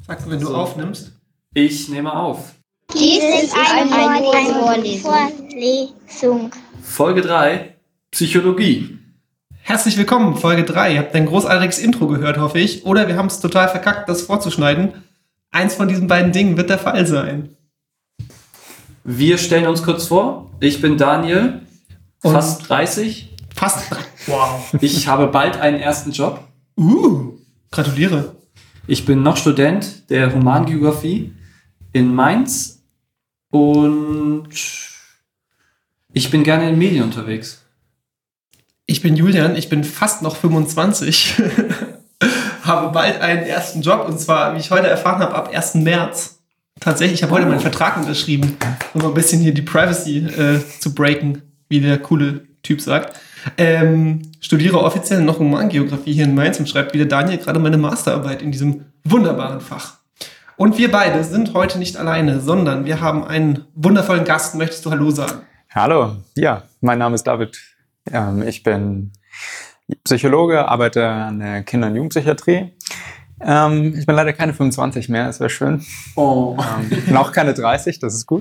Sag, wenn du aufnimmst. Ich nehme auf. Dies ist eine Vorlesung. Folge 3, Psychologie. Herzlich willkommen, Folge 3. Ihr habt ein großartiges Intro gehört, hoffe ich. Oder wir haben es total verkackt, das vorzuschneiden. Eins von diesen beiden Dingen wird der Fall sein. Wir stellen uns kurz vor. Ich bin Daniel, fast 30. Wow. Ich habe bald einen ersten Job. Gratuliere. Ich bin noch Student der Humangeografie in Mainz und ich bin gerne in Medien unterwegs. Ich bin Julian, ich bin fast noch 25, habe bald einen ersten Job und zwar, wie ich heute erfahren habe, ab 1. März. Tatsächlich, ich habe heute meinen Vertrag unterschrieben, um so ein bisschen hier die Privacy zu breaken, wie der coole Typ sagt. Studiere offiziell noch Humangeografie hier in Mainz und schreibt wie der Daniel gerade meine Masterarbeit in diesem wunderbaren Fach. Und wir beide sind heute nicht alleine, sondern wir haben einen wundervollen Gast. Möchtest du Hallo sagen? Hallo, ja, mein Name ist David. Ich bin Psychologe, arbeite an der Kinder- und Jugendpsychiatrie. Ich bin leider keine 25 mehr, das wäre schön. Oh. Noch keine 30, das ist gut.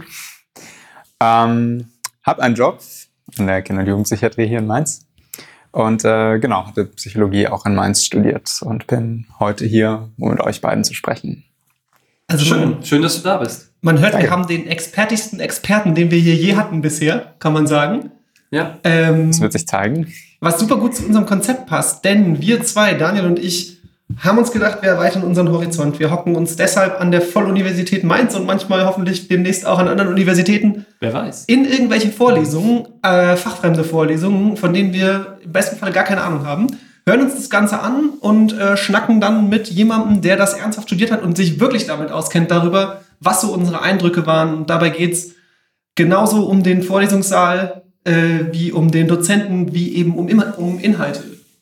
Habe einen Job in der Kinder- und Jugendpsychiatrie hier in Mainz. Und hatte Psychologie auch in Mainz studiert und bin heute hier, um mit euch beiden zu sprechen. Also Schön, dass du da bist. Man hört, Danke. wir haben den expertigsten Experten, den wir hier je hatten bisher, kann man sagen. Ja. Das wird sich zeigen. Was super gut zu unserem Konzept passt, denn wir zwei, Daniel und ich, haben uns gedacht, wir erweitern unseren Horizont. Wir hocken uns deshalb an der Volluniversität Mainz und manchmal hoffentlich demnächst auch an anderen Universitäten Wer weiß. in irgendwelche Vorlesungen, fachfremde Vorlesungen, von denen wir im besten Fall gar keine Ahnung haben, hören uns das Ganze an und schnacken dann mit jemandem, der das ernsthaft studiert hat und sich wirklich damit auskennt, darüber, was so unsere Eindrücke waren. Und dabei geht's genauso um den Vorlesungssaal, wie um den Dozenten, wie eben um Inhalte.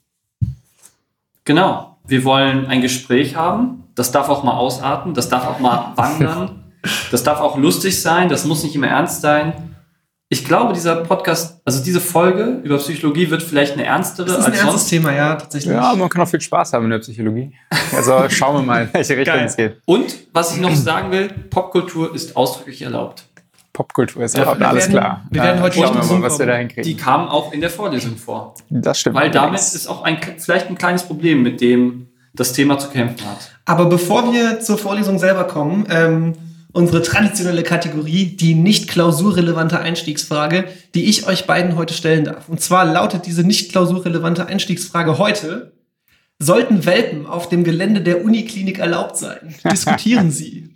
Genau. Wir wollen ein Gespräch haben. Das darf auch mal ausarten. Das darf auch mal wandern. Das darf auch lustig sein. Das muss nicht immer ernst sein. Ich glaube, dieser Podcast, also diese Folge über Psychologie wird vielleicht eine ernstere Das ist ein als ernstes sonst. Thema, ja, tatsächlich. Ja, man kann auch viel Spaß haben in der Psychologie. Also schauen wir mal, in welche Richtung Geil. es geht. Und was ich noch sagen will, Popkultur ist ausdrücklich erlaubt. Popkultur ist Ja, erlaubt, wir alles werden- klar. wir werden heute schauen nicht wir mal, was umkommen. wir da hinkriegen. Die kamen auch in der Vorlesung vor. Das stimmt. Weil damit allerdings. ist auch vielleicht ein kleines Problem, mit dem das Thema zu kämpfen hat. Aber bevor wir zur Vorlesung selber kommen, unsere traditionelle Kategorie, die nicht klausurrelevante Einstiegsfrage, die ich euch beiden heute stellen darf. Und zwar lautet diese nicht klausurrelevante Einstiegsfrage heute: Sollten Welpen auf dem Gelände der Uniklinik erlaubt sein? Diskutieren Sie.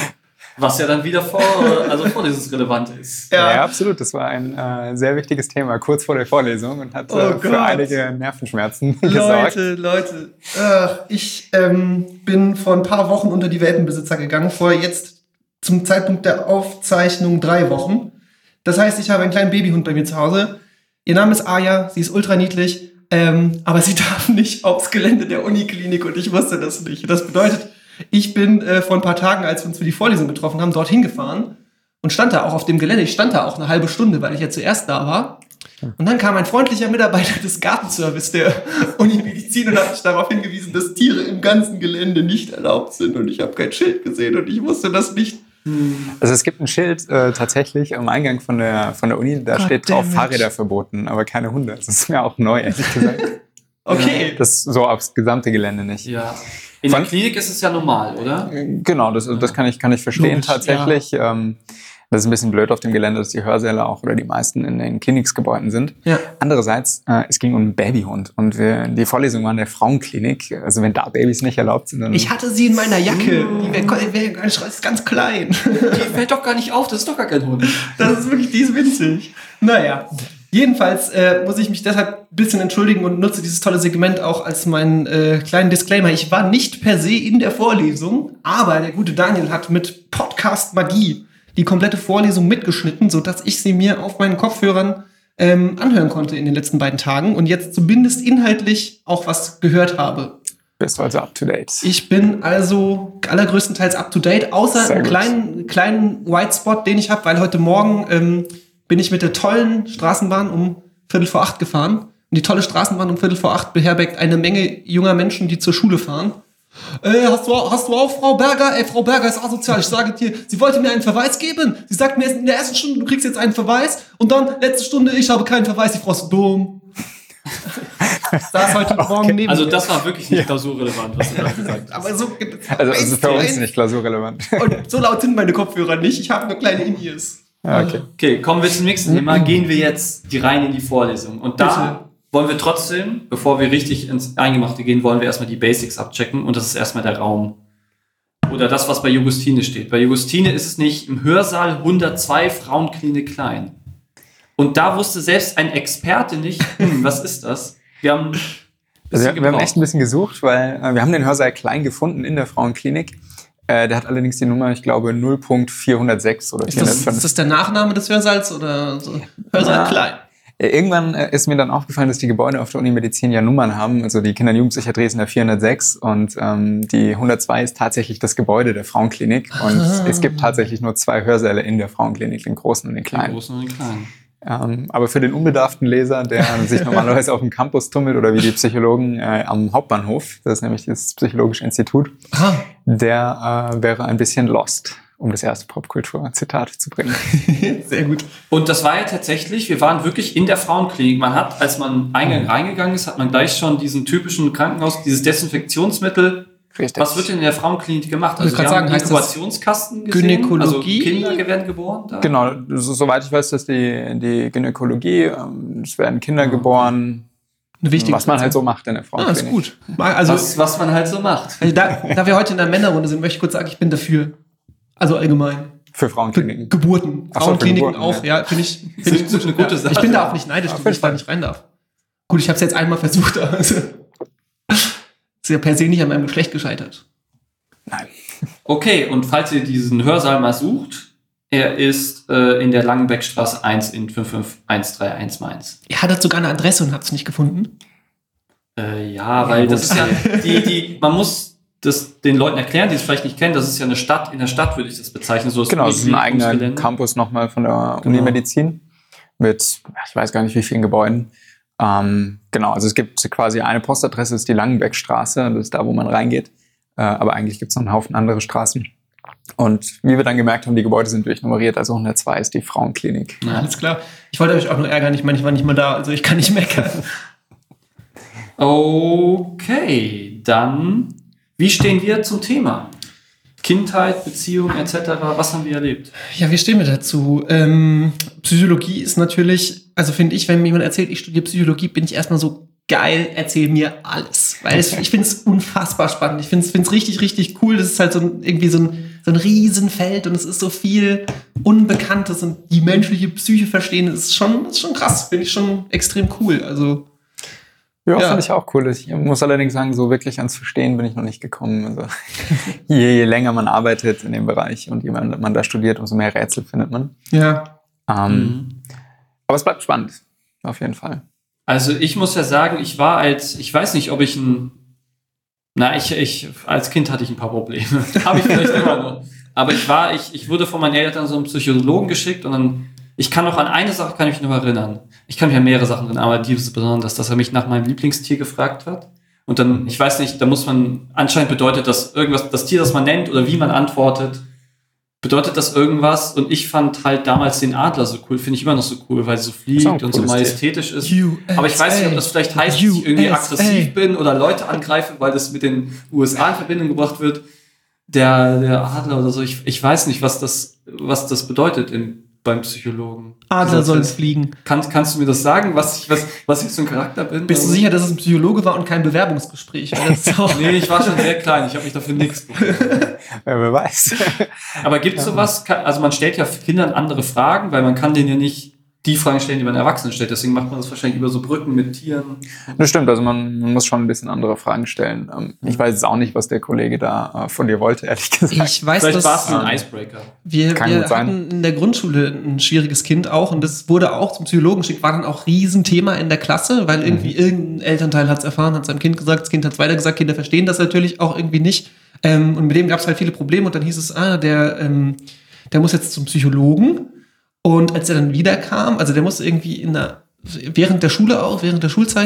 Was ja dann wieder vorlesungsrelevant ist. Ja, absolut. Das war ein sehr wichtiges Thema, kurz vor der Vorlesung und hat Oh Gott. für einige Nervenschmerzen gesorgt. Leute. Ich bin vor ein paar Wochen unter die Welpenbesitzer gegangen, vor jetzt zum Zeitpunkt der Aufzeichnung 3 Wochen. Das heißt, ich habe einen kleinen Babyhund bei mir zu Hause. Ihr Name ist Aya, sie ist ultra niedlich, aber sie darf nicht aufs Gelände der Uniklinik und ich wusste das nicht. Das bedeutet, ich bin vor ein paar Tagen, als wir uns für die Vorlesung getroffen haben, dorthin gefahren und stand da auch auf dem Gelände. Ich stand da auch eine halbe Stunde, weil ich ja zuerst da war. Und dann kam ein freundlicher Mitarbeiter des Gartenservice der Uni Medizin und hat mich darauf hingewiesen, dass Tiere im ganzen Gelände nicht erlaubt sind. Und ich habe kein Schild gesehen und ich wusste das nicht. Also es gibt ein Schild tatsächlich am Eingang von der Uni, da steht drauf Goddammit. Fahrräder verboten, aber keine Hunde. Das ist mir auch neu, ehrlich gesagt. Okay. Das so aufs gesamte Gelände nicht. Ja. In der Klinik ist es ja normal, oder? Genau, das kann ich verstehen Logisch, tatsächlich. Das ist ein bisschen blöd auf dem Gelände, dass die Hörsäle auch oder die meisten in den Kliniksgebäuden sind. Ja. Andererseits, es ging um einen Babyhund und die Vorlesung war in der Frauenklinik. Also wenn da Babys nicht erlaubt sind, dann... Ich hatte sie in meiner Jacke. Die ist ganz klein. Die fällt doch gar nicht auf, das ist doch gar kein Hund. Das ist wirklich, die ist winzig. Naja, jedenfalls muss ich mich deshalb ein bisschen entschuldigen und nutze dieses tolle Segment auch als meinen kleinen Disclaimer. Ich war nicht per se in der Vorlesung, aber der gute Daniel hat mit Podcast Magie die komplette Vorlesung mitgeschnitten, sodass ich sie mir auf meinen Kopfhörern anhören konnte in den letzten beiden Tagen und jetzt zumindest inhaltlich auch was gehört habe. Bist du also up to date? Ich bin also allergrößtenteils up to date, außer Sehr einen gut. kleinen White Spot, den ich habe, weil heute Morgen bin ich mit der tollen Straßenbahn um 7:45 gefahren. Und die tolle Straßenbahn um 7:45 beherbergt eine Menge junger Menschen, die zur Schule fahren. Hast du auch Frau Berger? Frau Berger ist asozial. Ich sage dir, sie wollte mir einen Verweis geben. Sie sagt mir in der ersten Stunde, du kriegst jetzt einen Verweis. Und dann, letzte Stunde, ich habe keinen Verweis. Die Frau ist dumm. Das heute Morgen neben Also mir. das war wirklich nicht klausurrelevant, was du da gesagt hast. Aber so, Also für uns nicht klausurrelevant. Und so laut sind meine Kopfhörer nicht. Ich habe nur kleine In-Ears. Ja, okay. Okay, kommen wir zum nächsten Thema. Gehen wir jetzt rein in die Vorlesung. Und da Bitte. wollen wir trotzdem, bevor wir richtig ins Eingemachte gehen, wollen wir erstmal die Basics abchecken. Und das ist erstmal der Raum. Oder das, was bei Justine steht. Bei Justine ist es nicht im Hörsaal 102 Frauenklinik klein. Und da wusste selbst ein Experte nicht, was ist das? Wir haben echt ein bisschen gesucht, weil wir haben den Hörsaal klein gefunden in der Frauenklinik. Der hat allerdings die Nummer, ich glaube, 0.406 oder 405. Ist das der Nachname des Hörsaals oder so? Hörsaal klein. Irgendwann ist mir dann aufgefallen, dass die Gebäude auf der Uni Medizin ja Nummern haben. Also die Kinder- und Jugendpsychiatrie ist in der 406 und die 102 ist tatsächlich das Gebäude der Frauenklinik. Und es gibt tatsächlich nur 2 Hörsäle in der Frauenklinik, den großen und den kleinen. Den großen und den kleinen. Aber für den unbedarften Leser, der sich normalerweise auf dem Campus tummelt oder wie die Psychologen am Hauptbahnhof, das ist nämlich das Psychologische Institut, der wäre ein bisschen lost, um das erste Popkultur-Zitat zu bringen. Sehr gut. Und das war ja tatsächlich, wir waren wirklich in der Frauenklinik. Man hat, als man reingegangen ist, hat man gleich schon diesen typischen Krankenhaus, dieses Desinfektionsmittel. Richtig. Was wird denn in der Frauenklinik gemacht? Also Ich wollte wir haben sagen, heißt das Inkubationskasten gesehen. Gynäkologie? Also Kinder werden geboren da. Genau, soweit ich weiß, dass die Gynäkologie, es werden Kinder geboren, Eine wichtige was man halt so macht in der Ah, Frauenklinik. ist gut. Also, Was man halt so macht. also da wir heute in der Männerrunde sind, möchte ich kurz sagen, ich bin dafür. Also allgemein. Für Für Frauenkliniken. Geburten. Ach so, Frauenkliniken für auch, Geburten, ja, finde ich Finde ich eine gute Sache. Ich bin da auch nicht neidisch, dass ich da nicht rein darf. Gut, ich habe es jetzt einmal versucht, also ist ja per se nicht an meinem Geschlecht gescheitert. Nein. Okay, und falls ihr diesen Hörsaal mal sucht, er ist in der Langenbeckstraße 1 in 55131 Mainz. Ihr hattet sogar eine Adresse und habt es nicht gefunden. Ja, weil das ist ja, man muss das den Leuten erklären, die es vielleicht nicht kennen, das ist ja eine Stadt, in der Stadt würde ich das bezeichnen. So Genau, es ist ein eigener Gelände. Campus nochmal von der Genau. Uni Medizin mit, ich weiß gar nicht wie vielen Gebäuden. Genau, also es gibt quasi eine Postadresse, das ist die Langenbeckstraße, das ist da, wo man reingeht. Aber eigentlich gibt es noch einen Haufen andere Straßen. Und wie wir dann gemerkt haben, die Gebäude sind durchnummeriert, also 102 ist die Frauenklinik. Ja. Alles klar. Ich wollte euch auch nur ärgern, ich meine, ich war nicht mal da, also ich kann nicht meckern. Okay, dann, wie stehen wir zum Thema? Kindheit, Beziehung etc., was haben wir erlebt? Ja, wie stehen wir dazu? Psychologie ist natürlich, also finde ich, wenn mir jemand erzählt, ich studiere Psychologie, bin ich erstmal so, geil, erzähl mir alles. Weil ich finde es unfassbar spannend. Ich finde es richtig, richtig cool. Das ist halt irgendwie so ein Riesenfeld und es ist so viel Unbekanntes und die menschliche Psyche verstehen, das ist schon krass. Finde ich schon extrem cool. Also Ja, Ja. finde ich auch cool. Ich muss allerdings sagen, so wirklich ans Verstehen bin ich noch nicht gekommen. Also, je länger man arbeitet in dem Bereich und je mehr man da studiert, umso mehr Rätsel findet man. ja. Aber es bleibt spannend, auf jeden Fall. Also ich muss ja sagen, ich weiß nicht, ob ich als Kind hatte ich ein paar Probleme. Habe ich vielleicht immer noch. Aber ich wurde von meinen Eltern so einen Psychologen geschickt und dann, ich kann noch an eine Sache kann ich mich noch erinnern. Ich kann mich an mehrere Sachen erinnern, aber die ist besonders, dass er mich nach meinem Lieblingstier gefragt hat. Und dann, ich weiß nicht, da muss man, anscheinend bedeutet das irgendwas, das Tier, das man nennt oder wie man antwortet, bedeutet das irgendwas. Und ich fand halt damals den Adler so cool, finde ich immer noch so cool, weil sie so fliegt ein und so cooles majestätisch ist. USA. Aber ich weiß nicht, ob das vielleicht heißt, dass ich irgendwie aggressiv bin oder Leute angreife, weil das mit den USA in Verbindung gebracht wird. Der Adler oder so, ich weiß nicht, was das bedeutet beim Psychologen. Adler soll es fliegen. Kannst du mir das sagen, was ich für ein Charakter bin? Bist du sicher, dass es ein Psychologe war und kein Bewerbungsgespräch? Weil das ist auch Nee, ich war schon sehr klein, ich habe mich dafür nichts bekommen. Ja, wer weiß. Aber gibt es sowas, also man stellt ja Kindern andere Fragen, weil man kann denen ja nicht die Fragen stellen, die man Erwachsenen stellt. Deswegen macht man das wahrscheinlich über so Brücken mit Tieren. Das stimmt, also man muss schon ein bisschen andere Fragen stellen. Ich weiß jetzt auch nicht, was der Kollege da von dir wollte, ehrlich gesagt. Ich weiß, Vielleicht war es dass ein Icebreaker. wir Kann gut sein. hatten in der Grundschule ein schwieriges Kind auch und das wurde auch zum Psychologen geschickt, war dann auch Riesenthema in der Klasse, weil irgendwie irgendein Elternteil hat es erfahren, hat seinem Kind gesagt, das Kind hat es weiter gesagt, Kinder verstehen das natürlich auch irgendwie nicht. Und mit dem gab es halt viele Probleme und dann hieß es, der muss jetzt zum Psychologen. Und als er dann wiederkam, also der musste irgendwie während der Schule auch, während der Schulzeit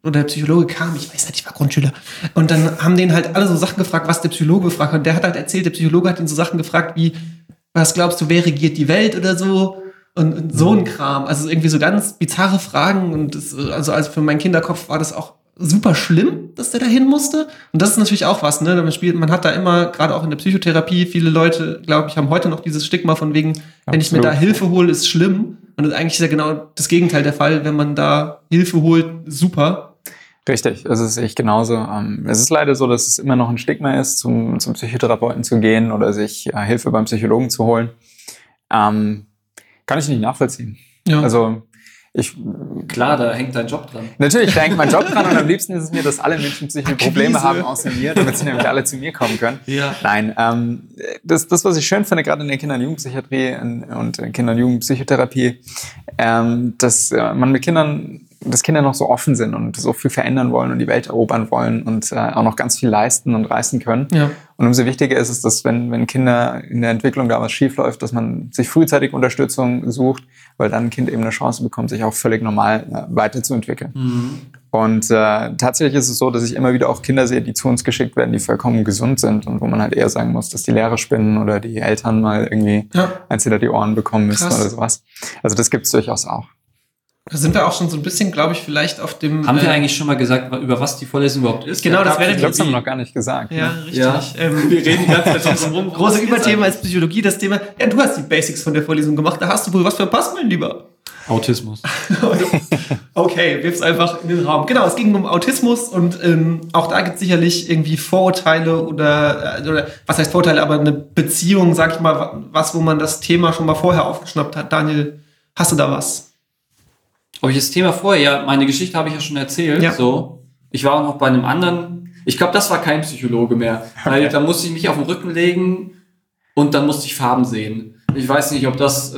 oder der Psychologe kam, ich weiß nicht, ich war Grundschüler. Und dann haben den halt alle so Sachen gefragt, was der Psychologe gefragt hat. Und der hat halt erzählt, der Psychologe hat ihn so Sachen gefragt wie, was glaubst du, wer regiert die Welt oder so? Und so ein Kram. Also irgendwie so ganz bizarre Fragen. Und das, also für meinen Kinderkopf war das auch super schlimm, dass der da hin musste. Und das ist natürlich auch was, ne? Man hat da immer, gerade auch in der Psychotherapie, viele Leute, glaube ich, haben heute noch dieses Stigma von wegen, wenn ich mir da Hilfe hole, ist schlimm. Und eigentlich ist ja genau das Gegenteil der Fall, wenn man da Hilfe holt, super. Richtig, es ist echt genauso. Es ist leider so, dass es immer noch ein Stigma ist, zum Psychotherapeuten zu gehen oder sich Hilfe beim Psychologen zu holen. Kann ich nicht nachvollziehen. Ja. Also Klar, da hängt dein Job dran. Natürlich, da hängt mein Job dran und am liebsten ist es mir, dass alle Menschen psychische Probleme haben außer mir, damit sie nämlich alle zu mir kommen können. Ja. Nein, das, was ich schön finde, gerade in der Kinder- und Jugendpsychiatrie und Kinder- und Jugendpsychotherapie, dass man mit Kindern, dass Kinder noch so offen sind und so viel verändern wollen und die Welt erobern wollen und auch noch ganz viel leisten und reißen können. Ja. Und umso wichtiger ist es, dass wenn Kinder in der Entwicklung da was schief läuft, dass man sich frühzeitig Unterstützung sucht, weil dann ein Kind eben eine Chance bekommt, sich auch völlig normal weiterzuentwickeln. Mhm. Und tatsächlich ist es so, dass ich immer wieder auch Kinder sehe, die zu uns geschickt werden, die vollkommen gesund sind und wo man halt eher sagen muss, dass die Lehrer spinnen oder die Eltern mal irgendwie eins hinter die Ohren bekommen müssen oder sowas. Also das gibt es durchaus auch. Da sind wir auch schon so ein bisschen, glaube ich, vielleicht auf dem... Haben wir eigentlich schon mal gesagt, über was die Vorlesung überhaupt ist? Genau, das wäre Ich glaube, das haben wir noch gar nicht gesagt. Ja, Ne? richtig. Ja. Wir reden die ganze Zeit drum rum. Große Überthema ist Psychologie, das Thema, ja, du hast die Basics von der Vorlesung gemacht, da hast du wohl was verpasst, mein Lieber. Autismus. Okay, wirf's einfach in den Raum. Genau, es ging um Autismus und auch da gibt es sicherlich irgendwie Vorurteile oder was heißt Vorurteile, aber eine Beziehung, sag ich mal, was, wo man das Thema schon mal vorher aufgeschnappt hat. Daniel, hast du da was? Ob ich das Thema vorher, ja, meine Geschichte habe ich ja schon erzählt. Ja. So. Ich war auch noch bei einem anderen, ich glaube, das war kein Psychologe mehr, weil da musste ich mich auf den Rücken legen und dann musste ich Farben sehen. Ich weiß nicht, ob das...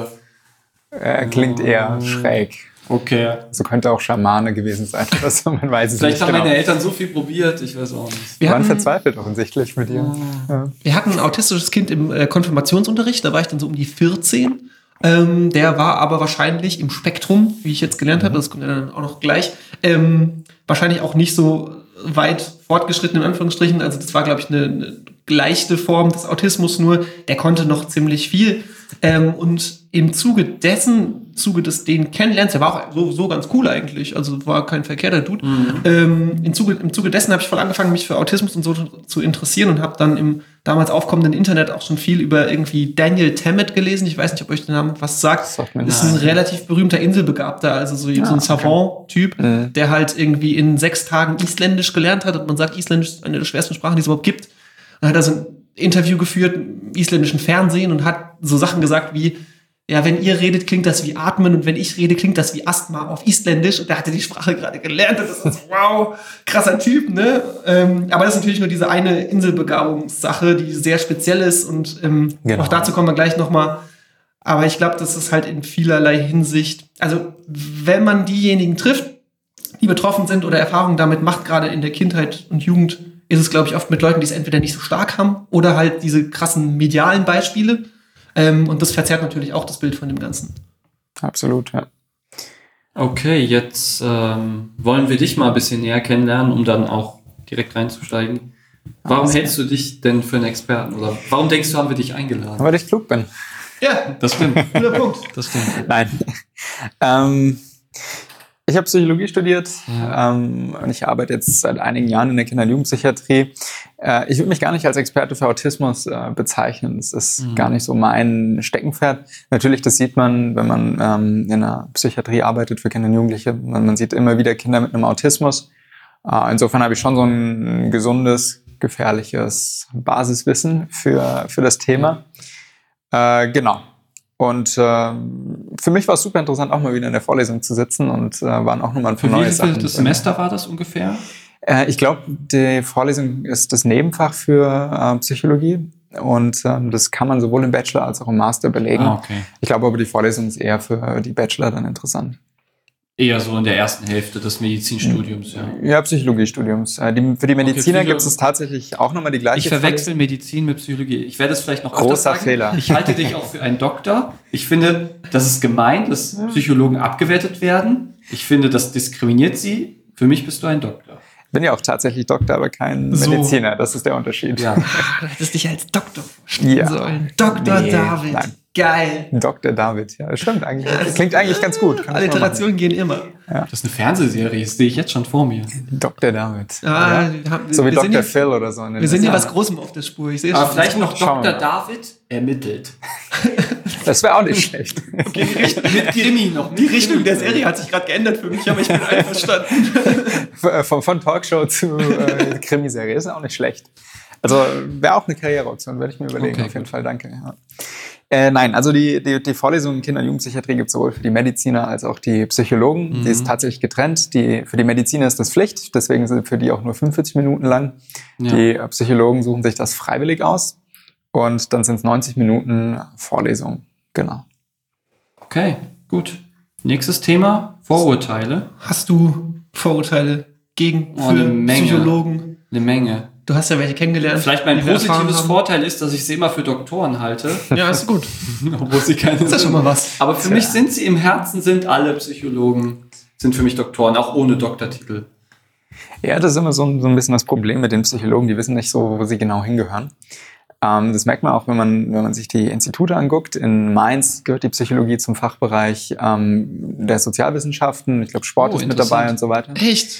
Klingt eher schräg. Okay. So könnte auch Schamane gewesen sein. Also man weiß es Vielleicht nicht haben genau. meine Eltern so viel probiert, ich weiß auch nicht. Wir waren verzweifelt offensichtlich mit dir. Ja. Wir hatten ein autistisches Kind im Konfirmationsunterricht, da war ich dann so um die 14. Der war aber wahrscheinlich im Spektrum, wie ich jetzt gelernt habe, das kommt ja dann auch noch gleich, wahrscheinlich auch nicht so weit fortgeschritten, in Anführungsstrichen. Also das war, glaube ich, eine leichte Form des Autismus, nur der konnte noch ziemlich viel. Und im Zuge des den Kennenlernens, der war auch so ganz cool eigentlich, also war kein verkehrter Dude. Im Zuge dessen habe ich voll angefangen, mich für Autismus und so zu interessieren und habe dann im damals aufkommenden Internet auch schon viel über irgendwie Daniel Tammet gelesen. Ich weiß nicht, ob euch der Name was sagt. Das ist ein relativ berühmter Inselbegabter, also so ein Savant-Typ, der halt irgendwie in 6 Tagen Isländisch gelernt hat. Und man sagt, Isländisch ist eine der schwersten Sprachen, die es überhaupt gibt. Und hat da so ein Interview geführt im isländischen Fernsehen und hat so Sachen gesagt wie, ja, wenn ihr redet, klingt das wie Atmen und wenn ich rede, klingt das wie Asthma auf Isländisch. Und der hatte die Sprache gerade gelernt und das ist wow, krasser Typ, ne? Aber das ist natürlich nur diese eine Inselbegabungssache, die sehr speziell ist und auch dazu kommen wir gleich nochmal. Aber ich glaube, das ist halt in vielerlei Hinsicht, also wenn man diejenigen trifft, die betroffen sind oder Erfahrungen damit macht, gerade in der Kindheit und Jugend, ist es, glaube ich, oft mit Leuten, die es entweder nicht so stark haben oder halt diese krassen medialen Beispiele. Und das verzerrt natürlich auch das Bild von dem Ganzen. Absolut, ja. Okay, jetzt wollen wir dich mal ein bisschen näher kennenlernen, um dann auch direkt reinzusteigen. Warum hältst du dich denn für einen Experten? Oder warum denkst du, haben wir dich eingeladen? Weil ich klug bin. Ja, das stimmt. Guter Punkt. Das stimmt. Nein. Ich habe Psychologie studiert und ich arbeite jetzt seit einigen Jahren in der Kinder- und Jugendpsychiatrie. Ich würde mich gar nicht als Experte für Autismus bezeichnen. Das ist gar nicht so mein Steckenpferd. Natürlich, das sieht man, wenn man in der Psychiatrie arbeitet für Kinder und Jugendliche. Man sieht immer wieder Kinder mit einem Autismus. Insofern habe ich schon so ein gesundes, gefährliches Basiswissen für das Thema. Genau. Und für mich war es super interessant, auch mal wieder in der Vorlesung zu sitzen und waren auch nochmal ein paar neue Sachen. Für wie viel Semester war das ungefähr? Ich glaube, die Vorlesung ist das Nebenfach für Psychologie und das kann man sowohl im Bachelor als auch im Master belegen. Okay. Ich glaube aber, die Vorlesung ist eher für die Bachelor dann interessant. Eher so in der ersten Hälfte des Medizinstudiums, ja. Ja, Psychologiestudiums. Für die Mediziner gibt es tatsächlich auch nochmal die gleiche Ich verwechsel Medizin mit Psychologie. Ich werde es vielleicht noch öfter Großer sagen. Fehler. Ich halte dich auch für einen Doktor. Ich finde, das ist gemein, dass Psychologen abgewertet werden. Ich finde, das diskriminiert sie. Für mich bist du ein Doktor. Bin ja auch tatsächlich Doktor, aber kein Mediziner. Das ist der Unterschied. Ja. Du hättest dich als Doktor vorstellen sollen. Dr. Nee, David. nein. Geil. Dr. David, ja, das stimmt eigentlich. Das klingt eigentlich ganz gut. Kann ich mal Alliterationen gehen immer. Das ist eine Fernsehserie, das sehe ich jetzt schon vor mir. machen. Dr. David. Ja. So wie wir sind Dr. hier- Phil oder so. Wir sind hier was Großem auf der Spur. Ich sehe Aber schon. vielleicht noch Schauen wir Dr. mal. David ermittelt. Das wäre auch nicht schlecht. Mit Krimi noch. Die Richtung der Serie hat sich gerade geändert für mich, aber ich bin einverstanden. Von Talkshow zu Krimiserie ist auch nicht schlecht. Also wäre auch eine Karriereoption, würde ich mir überlegen. Okay, auf jeden Fall, danke. Ja. Nein, also die Vorlesungen in Kinder- und Jugendpsychiatrie gibt es sowohl für die Mediziner als auch die Psychologen. Die ist tatsächlich getrennt. Für die Mediziner ist das Pflicht, deswegen sind für die auch nur 45 Minuten lang. Ja. Die Psychologen suchen sich das freiwillig aus. Und dann sind es 90 Minuten Vorlesung. Genau. Okay, gut. Nächstes Thema, Vorurteile. Hast du Vorurteile gegen Oh, eine für Menge. Psychologen? Eine Menge. Du hast ja welche kennengelernt. Vielleicht mein die wir erfahren positives haben. Vorteil ist, dass ich sie immer für Doktoren halte, Ja, ist gut. obwohl sie keine Ist ja schon mal was. Aber für mich sind sie im Herzen, sind alle Psychologen, sind für mich Doktoren, auch ohne Doktortitel. Ja, das ist immer so ein bisschen das Problem mit den Psychologen. Die wissen nicht so, wo sie genau hingehören. Das merkt man auch, wenn man sich die Institute anguckt. In Mainz gehört die Psychologie zum Fachbereich der Sozialwissenschaften. Ich glaube, Sport ist mit dabei und so weiter. Echt?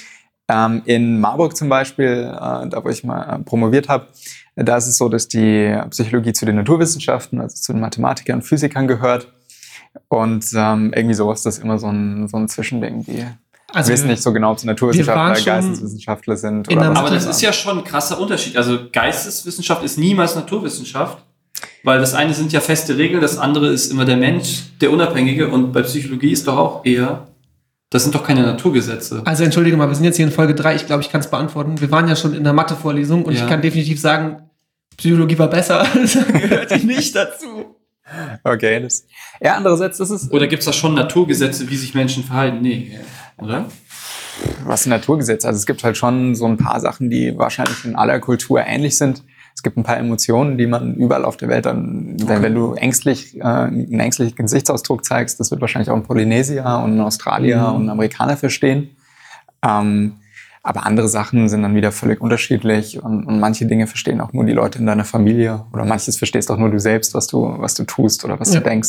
In Marburg zum Beispiel, da wo ich mal promoviert habe, da ist es so, dass die Psychologie zu den Naturwissenschaften, also zu den Mathematikern und Physikern gehört. Und irgendwie sowas, das ist immer so ein Zwischending. Die wissen nicht so genau, ob sie Naturwissenschaftler oder Geisteswissenschaftler sind. in Oder der was Aber auch das immer. ist ja schon ein krasser Unterschied. Also Geisteswissenschaft ist niemals Naturwissenschaft, weil das eine sind ja feste Regeln, das andere ist immer der Mensch, der Unabhängige. Und bei Psychologie ist doch auch eher, das sind doch keine Naturgesetze. Also entschuldige mal, wir sind jetzt hier in Folge 3. Ich glaube, ich kann es beantworten. Wir waren ja schon in der Mathe-Vorlesung und Ja. ich kann definitiv sagen, Psychologie war besser. Da gehört die nicht dazu. Okay, andererseits, das ist, Oder gibt es da schon Naturgesetze, wie sich Menschen verhalten? Nee, oder? was sind Naturgesetze? Also es gibt halt schon so ein paar Sachen, die wahrscheinlich in aller Kultur ähnlich sind. Es gibt ein paar Emotionen, die man überall auf der Welt dann, wenn du einen ängstlichen Gesichtsausdruck zeigst, das wird wahrscheinlich auch ein Polynesier und ein Australier und ein Amerikaner verstehen. Aber andere Sachen sind dann wieder völlig unterschiedlich und manche Dinge verstehen auch nur die Leute in deiner Familie oder manches verstehst auch nur du selbst, was du tust oder was du denkst.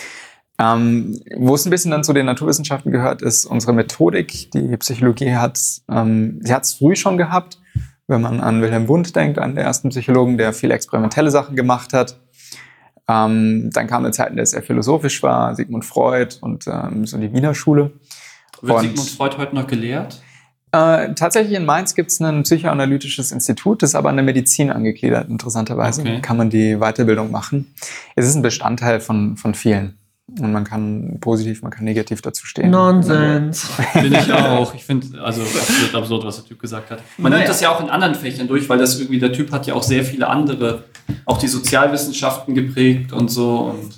Wo es ein bisschen dann zu den Naturwissenschaften gehört, ist unsere Methodik. Die Psychologie sie hat es früh schon gehabt, wenn man an Wilhelm Wundt denkt, einen der ersten Psychologen, der viele experimentelle Sachen gemacht hat. Dann kam eine Zeit, in der es sehr philosophisch war, Sigmund Freud und so die Wiener Schule. Wird Und- Sigmund Freud heute noch gelehrt? Tatsächlich in Mainz gibt es ein psychoanalytisches Institut, das ist aber an der Medizin angegliedert, interessanterweise. Okay. Kann man die Weiterbildung machen. Es ist ein Bestandteil von vielen. Und man kann positiv, man kann negativ dazu stehen. Nonsens. Finde ich auch. Ich finde, also absolut absurd, was der Typ gesagt hat. Man nimmt das ja auch in anderen Fächern durch, weil das irgendwie, der Typ hat ja auch sehr viele andere, auch die Sozialwissenschaften geprägt und so und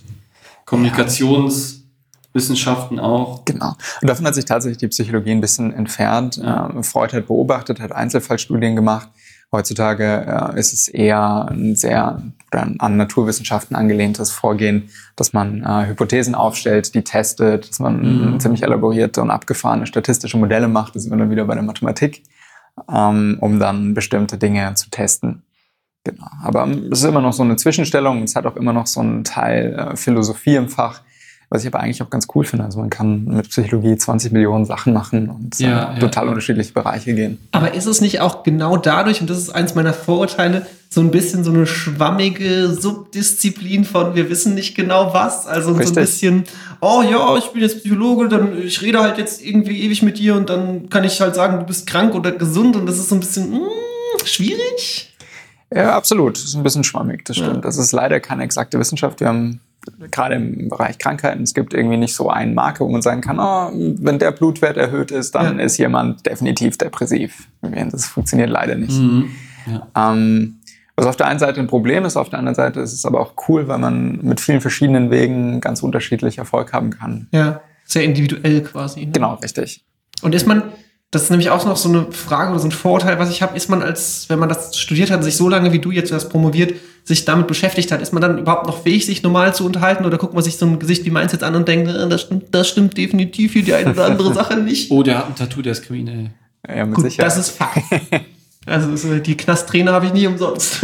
Kommunikationswissenschaften auch. Genau. Und davon hat sich tatsächlich die Psychologie ein bisschen entfernt. Ja. Freud hat beobachtet, hat Einzelfallstudien gemacht. Heutzutage ist es eher ein sehr an Naturwissenschaften angelehntes Vorgehen, dass man Hypothesen aufstellt, die testet, dass man ziemlich elaborierte und abgefahrene statistische Modelle macht. Das sind wir dann wieder bei der Mathematik, um dann bestimmte Dinge zu testen. Genau. Aber es ist immer noch so eine Zwischenstellung. Es hat auch immer noch so einen Teil Philosophie im Fach, was ich aber eigentlich auch ganz cool finde. Also man kann mit Psychologie 20 Millionen Sachen machen und total unterschiedliche Bereiche gehen. Aber ist es nicht auch genau dadurch, und das ist eins meiner Vorurteile, so ein bisschen so eine schwammige Subdisziplin von wir wissen nicht genau was? Also so ein bisschen, oh ja, ich bin jetzt Psychologe, dann ich rede halt jetzt irgendwie ewig mit dir und dann kann ich halt sagen, du bist krank oder gesund und das ist so ein bisschen schwierig. Ja, absolut. Das ist ein bisschen schwammig, das stimmt. Das ist leider keine exakte Wissenschaft. Wir haben gerade im Bereich Krankheiten, es gibt irgendwie nicht so einen Marker, wo man sagen kann, wenn der Blutwert erhöht ist, dann ist jemand definitiv depressiv. Das funktioniert leider nicht. Was auf der einen Seite ein Problem ist, auf der anderen Seite ist es aber auch cool, weil man mit vielen verschiedenen Wegen ganz unterschiedlich Erfolg haben kann. Ja, sehr individuell quasi. Ne? Genau, richtig. Und ist man, das ist nämlich auch noch so eine Frage oder so ein Vorurteil, was ich habe, ist man wenn man das studiert hat, sich so lange wie du jetzt das promoviert, sich damit beschäftigt hat, ist man dann überhaupt noch fähig, sich normal zu unterhalten oder guckt man sich so ein Gesicht wie meins jetzt an und denkt, das stimmt definitiv hier die eine oder andere Sache nicht? Oh, der hat ein Tattoo, der ist kriminell. Ja, mit Gut, Sicherheit. das ist Fakt. Also die Knasttrainer habe ich nie umsonst.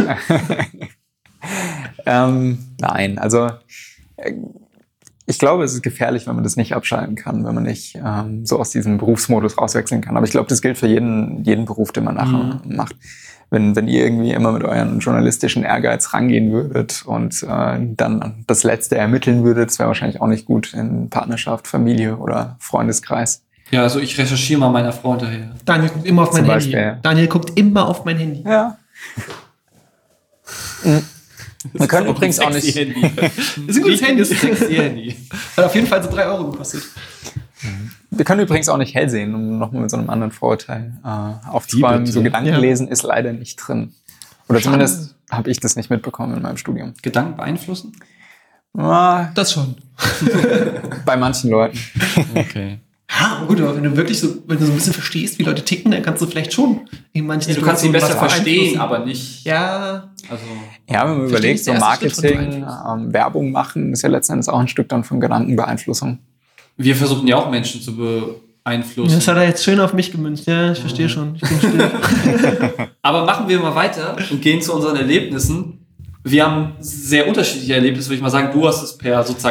Nein, also ich glaube, es ist gefährlich, wenn man das nicht abschalten kann, wenn man nicht so aus diesem Berufsmodus rauswechseln kann. Aber ich glaube, das gilt für jeden Beruf, den man nachher macht. Wenn ihr irgendwie immer mit euren journalistischen Ehrgeiz rangehen würdet und dann das Letzte ermitteln würdet, das wäre wahrscheinlich auch nicht gut in Partnerschaft, Familie oder Freundeskreis. Ja, also ich recherchiere mal meiner Frau hinterher. Daniel guckt immer auf mein Zum Handy. Beispiel. Daniel guckt immer auf mein Handy. Ja. Wir können übrigens auch nicht. Ist ein gutes Handy. Ist ein sexy Handy. Hat auf jeden Fall so 3 Euro gekostet. Wir können übrigens auch nicht hell sehen, um nochmal mit so einem anderen Vorurteil aufzuräumen. So Gedankenlesen ist leider nicht drin. Oder zumindest habe ich das nicht mitbekommen in meinem Studium. Gedanken beeinflussen? Das schon. Bei manchen Leuten. Okay. Ja, aber gut, aber wenn du so ein bisschen verstehst, wie Leute ticken, dann kannst du vielleicht schon in manchen Ja, du kannst sie Situationen besser was verstehen, beeinflussen. aber nicht. Ja, Also, Ja, wenn man Verstehe überlegt, ich, so der erste Schritt von Marketing, Werbung machen, ist ja letztendlich auch ein Stück dann von Gedankenbeeinflussung. wir versuchen ja auch Menschen zu beeinflussen. das hat er jetzt schön auf mich gemünzt. Ja, ich verstehe schon. Ich bin still. Aber machen wir mal weiter und gehen zu unseren Erlebnissen. Wir haben sehr unterschiedliche Erlebnisse, würde ich mal sagen. Du hast es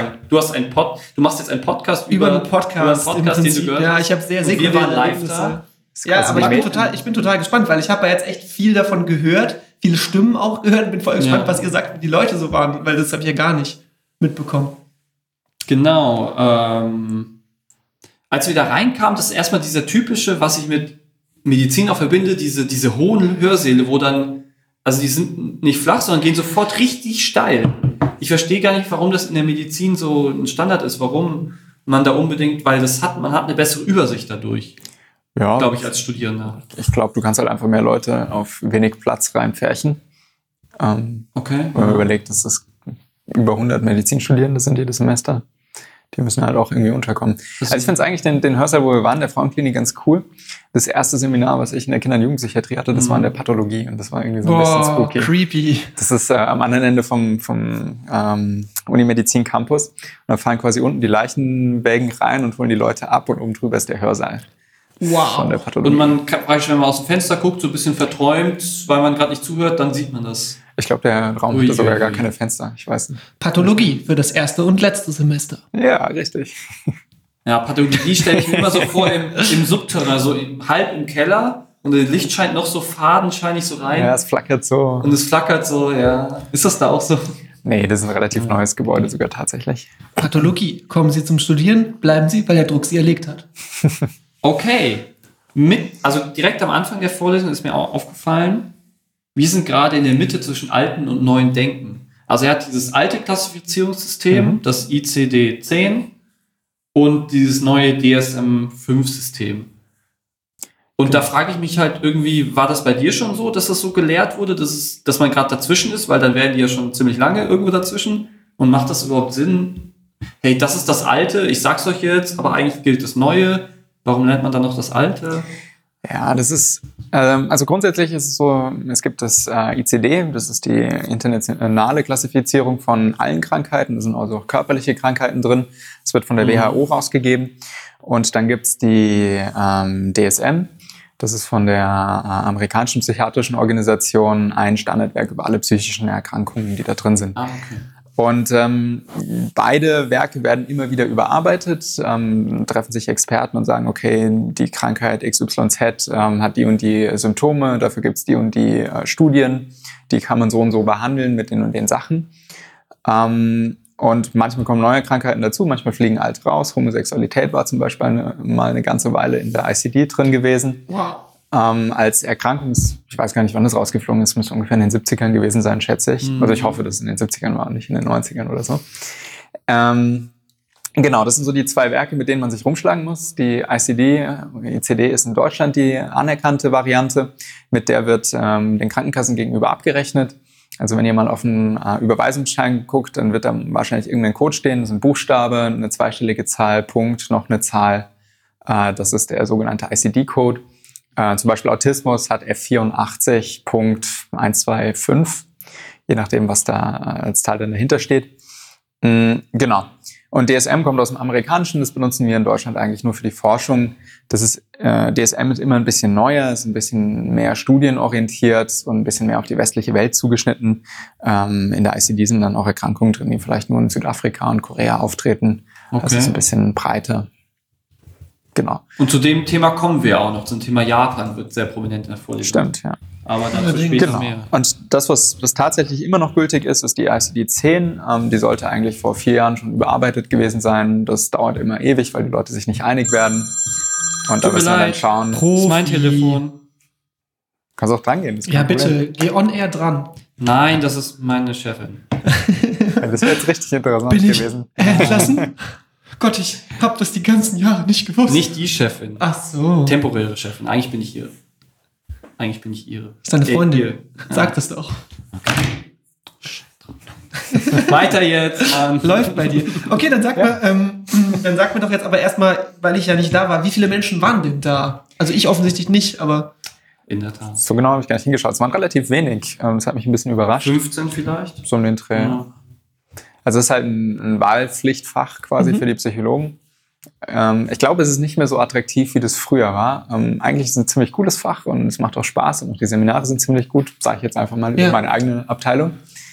du machst jetzt einen Podcast Über einen Podcast, über einen im Podcast, den du Prinzip. gehört Ja, hast. ich habe sehr Und wir waren live Erlebnisse. da. Ja, quasi aber die ich bin total gespannt, weil ich habe ja jetzt echt viel davon gehört, viele Stimmen auch gehört und bin voll gespannt, Ja. was ihr sagt, wie die Leute so waren, weil das habe ich ja gar nicht mitbekommen. Genau. Als wir da reinkamen, das ist erstmal dieser typische, was ich mit Medizin auch verbinde, diese hohen Hörsäle, wo dann, also die sind nicht flach, sondern gehen sofort richtig steil. Ich verstehe gar nicht, warum das in der Medizin so ein Standard ist, warum man da unbedingt, weil man hat eine bessere Übersicht dadurch, Ja, glaube ich, als Studierender. ich glaube, du kannst halt einfach mehr Leute auf wenig Platz reinpferchen. Okay. Wenn man überlegt, dass es über 100 Medizinstudierende sind jedes Semester. Die müssen halt auch irgendwie unterkommen. Also ich finde es eigentlich den Hörsaal, wo wir waren, der Frauenklinik, ganz cool. Das erste Seminar, was ich in der Kinder- und Jugendpsychiatrie hatte, das war in der Pathologie. Und das war irgendwie so ein bisschen spooky. Creepy. Das ist am anderen Ende vom Unimedizin Campus. Und da fahren quasi unten die Leichenwägen rein und holen die Leute ab und oben drüber ist der Hörsaal von Wow. der Pathologie. Und man kann praktisch, wenn man aus dem Fenster guckt, so ein bisschen verträumt, weil man gerade nicht zuhört, dann sieht man das. Ich glaube, der Raum Ui, hatte sogar ui, gar ui. keine Fenster. Ich weiß nicht. Pathologie für das erste und letzte Semester. Ja, richtig. Ja, Pathologie stelle ich mir immer so vor im Subterrain, so halb im Keller und das Licht scheint noch so fadenscheinig so rein Ja, es flackert so. und es flackert so, ja. Ist das da auch so? Nee, das ist ein relativ neues Gebäude sogar tatsächlich. Pathologie. Kommen Sie zum Studieren, bleiben Sie, weil der Druck Sie erlegt hat. Okay. Also direkt am Anfang der Vorlesung ist mir auch aufgefallen, wir sind gerade in der Mitte zwischen alten und neuen Denken. Also er hat dieses alte Klassifizierungssystem, das ICD-10 und dieses neue DSM-5-System. Und da frage ich mich halt irgendwie, war das bei dir schon so, dass das so gelehrt wurde, dass man gerade dazwischen ist? Weil dann wären die ja schon ziemlich lange irgendwo dazwischen. Und macht das überhaupt Sinn? Hey, das ist das Alte, ich sag's euch jetzt, aber eigentlich gilt das Neue. Warum lernt man dann noch das Alte? Ja, das ist, also grundsätzlich ist es so, es gibt das ICD, das ist die internationale Klassifizierung von allen Krankheiten, da sind also auch körperliche Krankheiten drin. Es wird von der WHO rausgegeben. Und dann gibt's die DSM, das ist von der amerikanischen psychiatrischen Organisation ein Standardwerk über alle psychischen Erkrankungen, die da drin sind. Ah, okay. Und beide Werke werden immer wieder überarbeitet, treffen sich Experten und sagen, okay, die Krankheit XYZ hat die und die Symptome, dafür gibt's die und die Studien, die kann man so und so behandeln mit den und den Sachen. Und manchmal kommen neue Krankheiten dazu, manchmal fliegen alte raus. Homosexualität war zum Beispiel mal eine ganze Weile in der ICD drin gewesen. Wow. Als Erkrankung, ich weiß gar nicht, wann das rausgeflogen ist, müsste ungefähr in den 70ern gewesen sein, schätze ich. Also ich hoffe, dass es in den 70ern war und nicht in den 90ern oder so. Genau, das sind so die zwei Werke, mit denen man sich rumschlagen muss. Die ICD ist in Deutschland die anerkannte Variante, mit der wird den Krankenkassen gegenüber abgerechnet. Also wenn ihr mal auf einen Überweisungsschein guckt, dann wird da wahrscheinlich irgendein Code stehen, das ist ein Buchstabe, eine zweistellige Zahl, Punkt, noch eine Zahl. Das ist der sogenannte ICD-Code. Zum Beispiel Autismus hat F84.125, je nachdem, was da als Zahl dann dahinter steht. Genau. Und DSM kommt aus dem Amerikanischen, das benutzen wir in Deutschland eigentlich nur für die Forschung. Das ist, DSM ist immer ein bisschen neuer, ist ein bisschen mehr studienorientiert und ein bisschen mehr auf die westliche Welt zugeschnitten. In der ICD sind dann auch Erkrankungen drin, die vielleicht nur in Südafrika und Korea auftreten. Okay. Das ist ein bisschen breiter. Genau. Und zu dem Thema kommen wir auch noch. Zum Thema Japan wird sehr prominent in der Vorlesung. Stimmt, ja. Aber dazu später mehr. Und das, was tatsächlich immer noch gültig ist, ist die ICD-10. Die sollte eigentlich vor 4 Jahren schon überarbeitet gewesen sein. Das dauert immer ewig, weil die Leute sich nicht einig werden. Und da müssen wir dann schauen. Das ist mein Telefon. Kannst auch dran gehen. Ja, bitte, geh on air dran. Nein, das ist meine Chefin. Das wäre jetzt richtig interessant gewesen. Entlassen? Gott, ich hab das die ganzen Jahre nicht gewusst. Nicht die Chefin. Ach so. Temporäre Chefin. Eigentlich bin ich ihre. Das ist deine Freundin. Sag das doch. Weiter jetzt. Läuft bei dir. Okay, dann sag mir doch jetzt aber erstmal, weil ich ja nicht da war, wie viele Menschen waren denn da? Also ich offensichtlich nicht, aber... In der Tat. So genau habe ich gar nicht hingeschaut. Es waren relativ wenig. Das hat mich ein bisschen überrascht. 15 vielleicht? So um den Dreh. Ja. Also es ist halt ein Wahlpflichtfach quasi für die Psychologen. Ich glaube, es ist nicht mehr so attraktiv, wie das früher war. Eigentlich ist es ein ziemlich cooles Fach und es macht auch Spaß und auch die Seminare sind ziemlich gut, sage ich jetzt einfach mal in meine eigene Abteilung.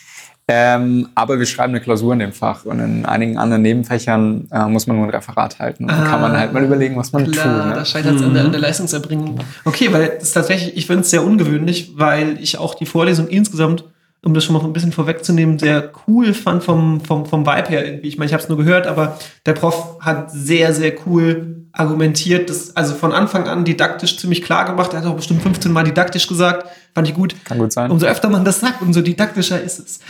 Aber wir schreiben eine Klausur in dem Fach und in einigen anderen Nebenfächern muss man nur ein Referat halten. Und dann kann man halt mal überlegen, was man tut. Ne? Da scheitert es an der Leistungserbringung. Okay, weil das ist tatsächlich, ich finde es sehr ungewöhnlich, weil ich auch die Vorlesung insgesamt, um das schon mal ein bisschen vorwegzunehmen, sehr cool fand vom Vibe her irgendwie. Ich meine, ich habe es nur gehört, aber der Prof hat sehr, sehr cool argumentiert, das also von Anfang an didaktisch ziemlich klar gemacht. Er hat auch bestimmt 15 Mal didaktisch gesagt. Fand ich gut. Kann gut sein. Umso öfter man das sagt, umso didaktischer ist es.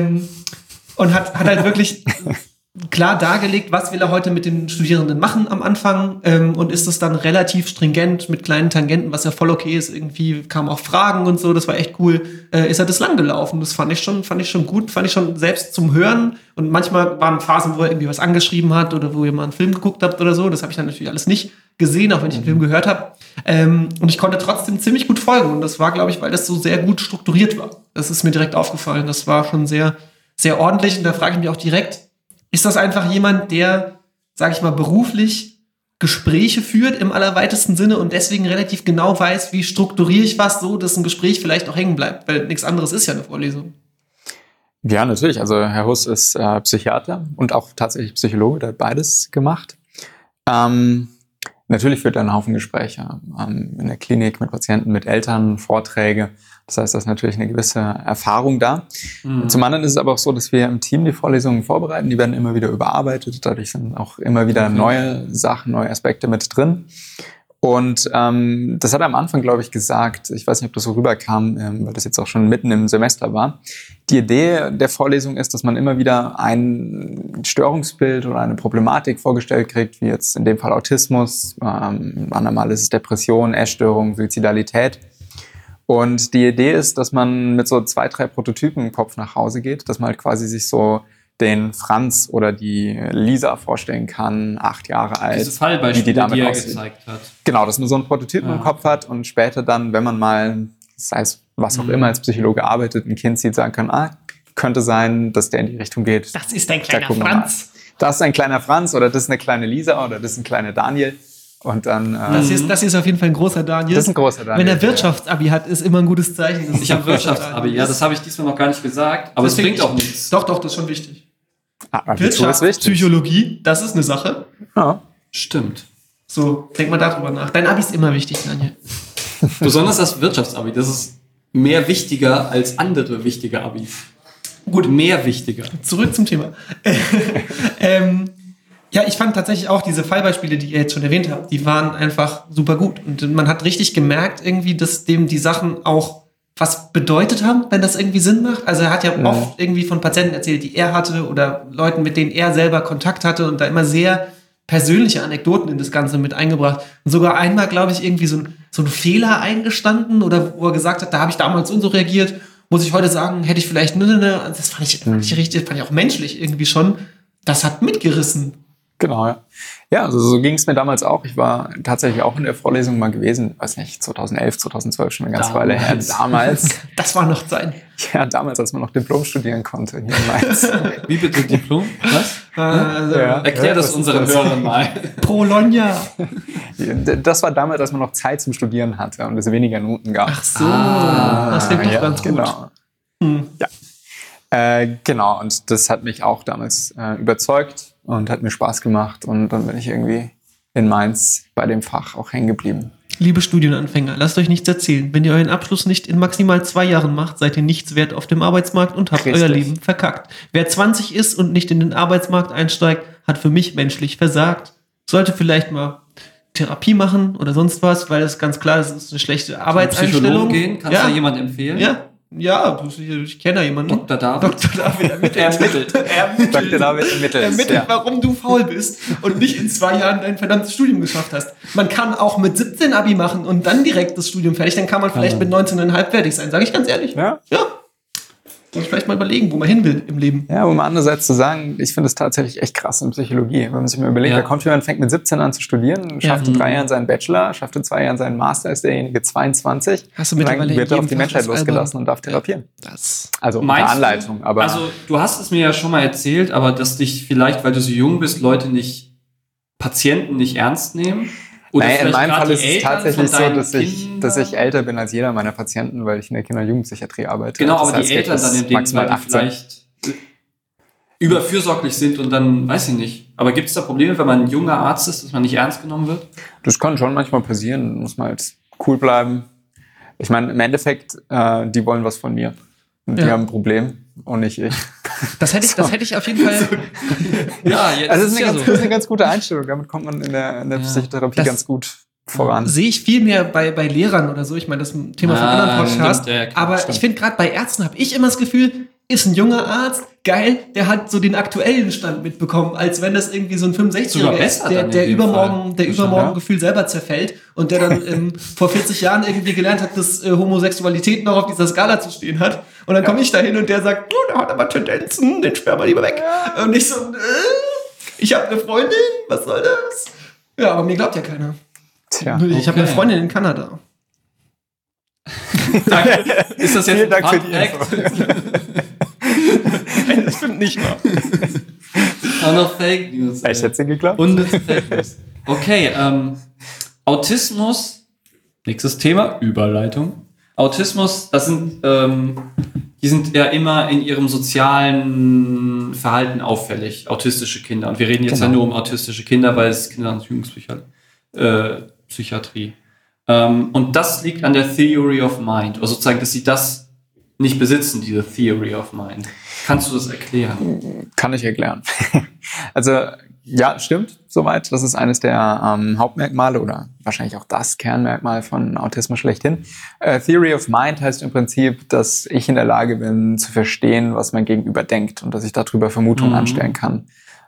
Und hat halt wirklich klar dargelegt, was will er heute mit den Studierenden machen am Anfang und ist das dann relativ stringent mit kleinen Tangenten, was ja voll okay ist. Irgendwie kamen auch Fragen und so, das war echt cool. Ist er das lang gelaufen? Das fand ich schon gut, fand ich schon selbst zum Hören. Und manchmal waren Phasen, wo er irgendwie was angeschrieben hat oder wo ihr mal einen Film geguckt habt oder so. Das habe ich dann natürlich alles nicht gesehen, auch wenn ich den Film gehört habe. Und ich konnte trotzdem ziemlich gut folgen. Und das war, glaube ich, weil das so sehr gut strukturiert war. Das ist mir direkt aufgefallen. Das war schon sehr, sehr ordentlich. Und da frage ich mich auch direkt, ist das einfach jemand, der, sage ich mal, beruflich Gespräche führt im allerweitesten Sinne und deswegen relativ genau weiß, wie strukturiere ich was so, dass ein Gespräch vielleicht auch hängen bleibt? Weil nichts anderes ist ja eine Vorlesung. Ja, natürlich. Also Herr Huss ist Psychiater und auch tatsächlich Psychologe, der hat beides gemacht. Natürlich führt er einen Haufen Gespräche in der Klinik mit Patienten, mit Eltern, Vorträge. Das heißt, da ist natürlich eine gewisse Erfahrung da. Zum anderen ist es aber auch so, dass wir im Team die Vorlesungen vorbereiten. Die werden immer wieder überarbeitet. Dadurch sind auch immer wieder neue Sachen, neue Aspekte mit drin. Und das hat er am Anfang, glaube ich, gesagt. Ich weiß nicht, ob das so rüberkam, weil das jetzt auch schon mitten im Semester war. Die Idee der Vorlesung ist, dass man immer wieder ein Störungsbild oder eine Problematik vorgestellt kriegt, wie jetzt in dem Fall Autismus. Andermal ist es Depression, Essstörung, Suizidalität. Und die Idee ist, dass man mit so 2, 3 Prototypen im Kopf nach Hause geht, dass man halt quasi sich so den Franz oder die Lisa vorstellen kann, 8 Jahre alt. Diese Fallbeispiele, wie die damit er aussieht. gezeigt hat. Genau, dass man so einen Prototypen im Kopf hat und später dann, wenn man mal, das heißt, was auch immer als Psychologe arbeitet, ein Kind sieht, sagen kann, könnte sein, dass der in die Richtung geht. Das ist ein kleiner Franz. Das ist ein kleiner Franz oder das ist eine kleine Lisa oder das ist ein kleiner Daniel. Und dann, das ist auf jeden Fall ein großer Daniel. Das ist ein großer Daniel. Wenn er Wirtschaftsabi hat, ist immer ein gutes Zeichen. Ich habe Wirtschaftsabi, ja, das habe ich diesmal noch gar nicht gesagt. Aber es bringt auch nichts. Doch, das ist schon wichtig. Wirtschaft, Psychologie, das ist eine Sache. Ja. Stimmt. So, denk mal darüber nach. Dein Abi ist immer wichtig, Daniel. Besonders das Wirtschaftsabi, das ist mehr wichtiger als andere wichtige Abis. Gut. Mehr wichtiger. Zurück zum Thema. Ja, ich fand tatsächlich auch diese Fallbeispiele, die ihr jetzt schon erwähnt habt, die waren einfach super gut. Und man hat richtig gemerkt irgendwie, dass dem die Sachen auch was bedeutet haben, wenn das irgendwie Sinn macht. Also er hat ja oft irgendwie von Patienten erzählt, die er hatte oder Leuten, mit denen er selber Kontakt hatte und da immer sehr persönliche Anekdoten in das Ganze mit eingebracht. Und sogar einmal, glaube ich, irgendwie so ein Fehler eingestanden oder wo er gesagt hat, da habe ich damals so und so reagiert, muss ich heute sagen, hätte ich vielleicht das fand ich auch menschlich irgendwie schon. Das hat mitgerissen. Genau, ja. Ja, also so ging es mir damals auch. Ich war tatsächlich auch in der Vorlesung mal gewesen, weiß nicht, 2011, 2012, schon eine ganze Weile her. Damals. Das war noch Zeit. Ja, damals, als man noch Diplom studieren konnte hier in Mainz. Wie bitte Diplom? Was? Ja. Erklär das unseren Hörern mal. Prolonia. Das war damals, als man noch Zeit zum Studieren hatte und es weniger Noten gab. Ach so, das klingt doch ganz gut. Genau. Ja. Genau, und das hat mich auch damals überzeugt und hat mir Spaß gemacht. Und dann bin ich irgendwie in Mainz bei dem Fach auch hängen geblieben. Liebe Studienanfänger, lasst euch nichts erzählen. Wenn ihr euren Abschluss nicht in maximal 2 Jahren macht, seid ihr nichts wert auf dem Arbeitsmarkt und habt Richtig. euer Leben verkackt. Wer 20 ist und nicht in den Arbeitsmarkt einsteigt, hat für mich menschlich versagt. Sollte vielleicht mal Therapie machen oder sonst was, weil es ganz klar ist, es ist eine schlechte Arbeitseinstellung. Psychologen gehen, kannst du da jemand empfehlen? Ja, ich kenne da jemanden. Dr. David. Dr. David ermittelt. Dr. David ermittelt, warum du faul bist und nicht in 2 Jahren dein verdammtes Studium geschafft hast. Man kann auch mit 17 Abi machen und dann direkt das Studium fertig. Dann kann man vielleicht mit 19,5 fertig sein, sage ich ganz ehrlich. Ja. Muss ich vielleicht mal überlegen, wo man hin will im Leben. Ja, um andererseits zu sagen, ich finde es tatsächlich echt krass in Psychologie. Wenn man sich mal überlegt, da kommt jemand, fängt mit 17 an zu studieren, schafft in 3 Jahren seinen Bachelor, schafft in 2 Jahren seinen Master, ist derjenige 22. Hast du und mittlerweile dann wird er in auf die jedem Menschheit Fach das losgelassen Album. und darf therapieren. Also unter Meinst du? Anleitung. Aber Also, du hast es mir ja schon mal erzählt, aber dass dich vielleicht, weil du so jung bist, Patienten nicht ernst nehmen? Oder naja, in vielleicht meinem gerade Fall die ist es Eltern tatsächlich von so, deinen dass ich Kindern? älter bin als jeder meiner Patienten, weil ich in der Kinder- und Jugendpsychiatrie arbeite. Genau, Das aber heißt, die Eltern ich dann bis in dem maximal Fall, die 18. vielleicht überfürsorglich sind und dann, weiß ich nicht. Aber gibt es da Probleme, wenn man ein junger Arzt ist, dass man nicht ernst genommen wird? Das kann schon manchmal passieren, muss man halt cool bleiben. Ich meine, im Endeffekt, die wollen was von mir. Und die haben ein Problem und nicht ich. Das hätte ich auf jeden Fall. Ja, jetzt Also das ist, ja das ist eine ganz gute Einstellung. Damit kommt man in der Psychotherapie Das- ganz gut voran. Sehe ich viel mehr bei Lehrern oder so. Ich meine, das ist ein Thema von anderen Podcasts. stimmt, ja, klar, aber stimmt. ich finde, gerade bei Ärzten habe ich immer das Gefühl, ist ein junger Arzt, geil, der hat so den aktuellen Stand mitbekommen, als wenn das irgendwie so ein Sogar 65-Jähriger besser ist, dann in der dem übermorgen Fall. gefühlt selber zerfällt und der dann vor 40 Jahren irgendwie gelernt hat, dass Homosexualität noch auf dieser Skala zu stehen hat. Und dann komme ich da hin und der sagt, der hat aber Tendenzen, den sperren wir lieber weg. Und ich so, ich habe eine Freundin, was soll das? Ja, aber mir glaubt ja keiner. Tja. Ich habe eine Okay. Freundin in Kanada. Ist das jetzt Vielen Dank für Fun die Fact? Das stimmt nicht mal. Auch noch Fake News. Ich hätte sie geglaubt. Und es ist Fake News. Okay, Autismus, nächstes Thema, Überleitung. Autismus, das sind, die sind ja immer in ihrem sozialen Verhalten auffällig, autistische Kinder. Und wir reden jetzt ja nur um autistische Kinder, weil es Kinder- und Jugendpsychiatrie. Und das liegt an der Theory of Mind, oder sozusagen, dass sie das nicht besitzen, diese Theory of Mind. Kannst du das erklären? Kann ich erklären. Also, ja, stimmt, soweit. Das ist eines der Hauptmerkmale oder wahrscheinlich auch das Kernmerkmal von Autismus schlechthin. Theory of Mind heißt im Prinzip, dass ich in der Lage bin, zu verstehen, was mein Gegenüber denkt und dass ich darüber Vermutungen anstellen kann.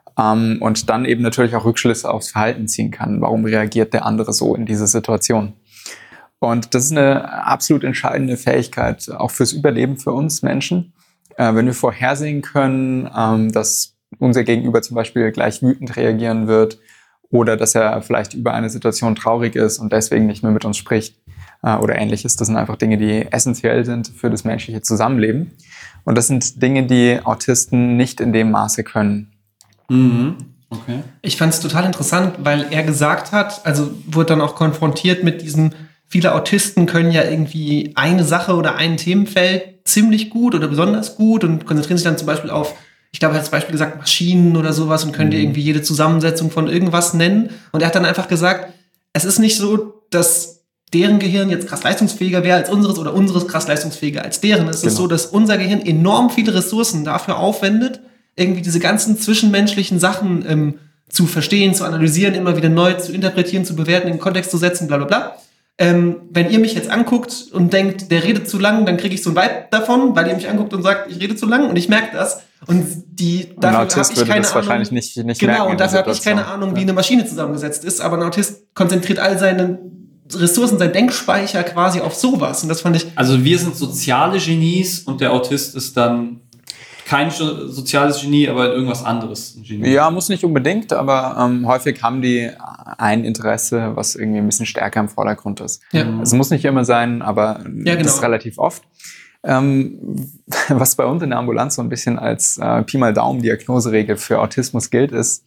Und dann eben natürlich auch Rückschlüsse aufs Verhalten ziehen kann. Warum reagiert der andere so in dieser Situation? Und das ist eine absolut entscheidende Fähigkeit, auch fürs Überleben für uns Menschen. Wenn wir vorhersehen können, dass unser Gegenüber zum Beispiel gleich wütend reagieren wird oder dass er vielleicht über eine Situation traurig ist und deswegen nicht mehr mit uns spricht oder ähnliches. Das sind einfach Dinge, die essentiell sind für das menschliche Zusammenleben. Und das sind Dinge, die Autisten nicht in dem Maße können. Mhm. Okay. Ich fand es total interessant, weil er gesagt hat, also wurde dann auch konfrontiert mit diesem, viele Autisten können ja irgendwie eine Sache oder ein Themenfeld ziemlich gut oder besonders gut und konzentrieren sich dann zum Beispiel auf, ich glaube, er hat zum Beispiel gesagt, Maschinen oder sowas und können dir irgendwie jede Zusammensetzung von irgendwas nennen. Und er hat dann einfach gesagt, es ist nicht so, dass deren Gehirn jetzt krass leistungsfähiger wäre als unseres oder unseres krass leistungsfähiger als deren. Es ist so, dass unser Gehirn enorm viele Ressourcen dafür aufwendet, irgendwie diese ganzen zwischenmenschlichen Sachen zu verstehen, zu analysieren, immer wieder neu zu interpretieren, zu bewerten, in den Kontext zu setzen, bla bla bla. Wenn ihr mich jetzt anguckt und denkt, der redet zu lang, dann kriege ich so ein Vibe davon, weil ihr mich anguckt und sagt, ich rede zu lang und ich merke das. Und dafür habe ich keine Ahnung. Wahrscheinlich nicht Genau, merken und dafür habe ich keine Situation. Ahnung, wie eine Maschine zusammengesetzt ist. Aber ein Autist konzentriert all seine Ressourcen, seinen Denkspeicher quasi auf sowas. Und das fand ich. Also wir sind soziale Genies und der Autist ist dann kein soziales Genie, aber in irgendwas anderes ein Genie. Ja, muss nicht unbedingt, aber häufig haben die ein Interesse, was irgendwie ein bisschen stärker im Vordergrund ist. Ja. Es muss nicht immer sein, aber Ja, genau. das ist relativ oft. Was bei uns in der Ambulanz so ein bisschen als Pi mal Daumen-Diagnoseregel für Autismus gilt, ist,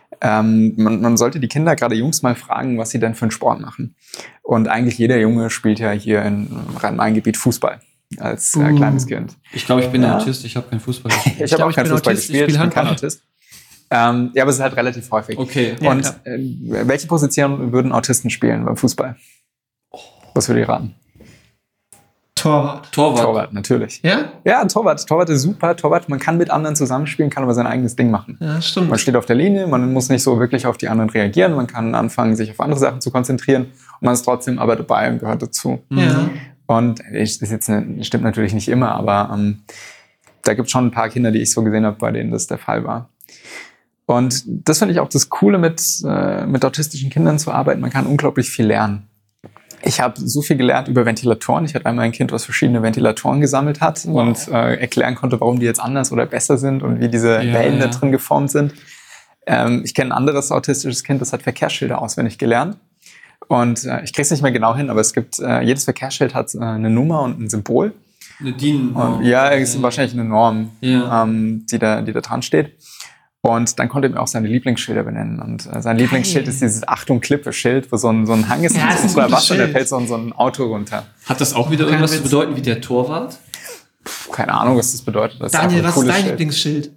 man sollte die Kinder, gerade Jungs, mal fragen, was sie denn für einen Sport machen. Und eigentlich jeder Junge spielt ja hier im Rhein-Main-Gebiet Fußball als kleines Kind. Ich glaube, ich bin Autist, ich habe keinen Fußball gespielt. Ich habe auch keinen Fußball Autist, gespielt, ich ich bin spiele kein Autist. Ja, aber es ist halt relativ häufig. Okay. Ja, Und klar. welche Position würden Autisten spielen beim Fußball? Was würde ihr raten? Torwart. Torwart, natürlich. Ja? Ja, Torwart. Torwart ist super. Torwart, man kann mit anderen zusammenspielen, kann aber sein eigenes Ding machen. Ja, stimmt. Man steht auf der Linie, man muss nicht so wirklich auf die anderen reagieren, man kann anfangen, sich auf andere Sachen zu konzentrieren und man ist trotzdem aber dabei und gehört dazu. Ja. Und stimmt natürlich nicht immer, aber da gibt es schon ein paar Kinder, die ich so gesehen habe, bei denen das der Fall war. Und das finde ich auch das Coole, mit autistischen Kindern zu arbeiten. Man kann unglaublich viel lernen. Ich habe so viel gelernt über Ventilatoren. Ich hatte einmal ein Kind, was verschiedene Ventilatoren gesammelt hat und erklären konnte, warum die jetzt anders oder besser sind und wie diese Wellen da drin geformt sind. Ich kenne ein anderes autistisches Kind, das hat Verkehrsschilder auswendig gelernt. Und ich kriege es nicht mehr genau hin, aber es gibt, jedes Verkehrsschild hat eine Nummer und ein Symbol. Eine DIN. Und, ja, es ist wahrscheinlich eine Norm, die da dran steht. Und dann konnte er mir auch seine Lieblingsschilder benennen. Und sein Lieblingsschild ist dieses Achtung-Klippe-Schild, wo so ein Hang ist, Ja, das ist ein unter gutes Wasser, und da Schild. fällt so ein Auto runter. Hat das auch wieder irgendwas zu bedeuten wie der Torwart? Keine Ahnung, was das bedeutet. Das Daniel, ist was einfach ein ist dein cooles Lieblingsschild?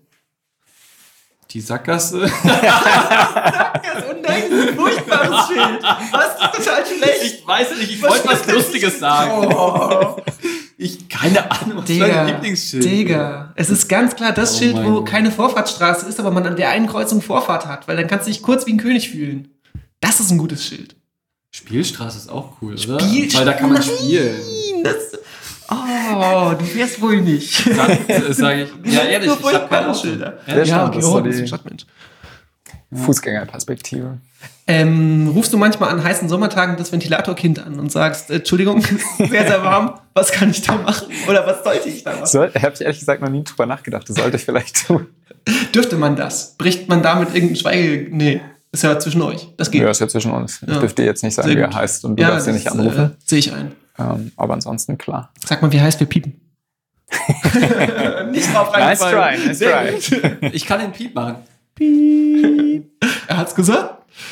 Die Sackgasse? Das ist ein furchtbares Schild. Was ist total schlecht? Ich weiß nicht, ich wollte was Lustiges sagen. Oh. Keine Ahnung, was ist mein Lieblingsschild? Digga, es ist ganz klar das Oh Schild, mein wo Gott. keine Vorfahrtsstraße ist, aber man an der einen Kreuzung Vorfahrt hat, weil dann kannst du dich kurz wie ein König fühlen. Das ist ein gutes Schild. Spielstraße ist auch cool, oder? Spielstraße? Weil da kann man spielen. Du fährst wohl nicht. Sag ich. Ja, ehrlich, ich habe keine Auto. Schilder. Ja, stimmt, okay, das ist so du bist die- ein Stadtmensch. Fußgängerperspektive. Rufst du manchmal an heißen Sommertagen das Ventilatorkind an und sagst, Entschuldigung, es ist sehr, sehr warm, was kann ich da machen? Oder was sollte ich da machen? Habe ich ehrlich gesagt noch nie drüber nachgedacht. Das sollte ich vielleicht tun. Dürfte man das? Bricht man damit irgendein Schweige... Nee, ist ja zwischen euch. Das geht. Ja, ist ja zwischen uns. Ich Ja. dürfte jetzt nicht sagen, Sehr wie er gut. heißt und du darfst ihn nicht anrufen. Sehe ich ein. Aber ansonsten klar. Sag mal, wie heißt wir piepen? Nicht drauf Nice reingefallen. try, nice Sehr try. gut. Ich kann den Piep machen. Er hat's gesagt?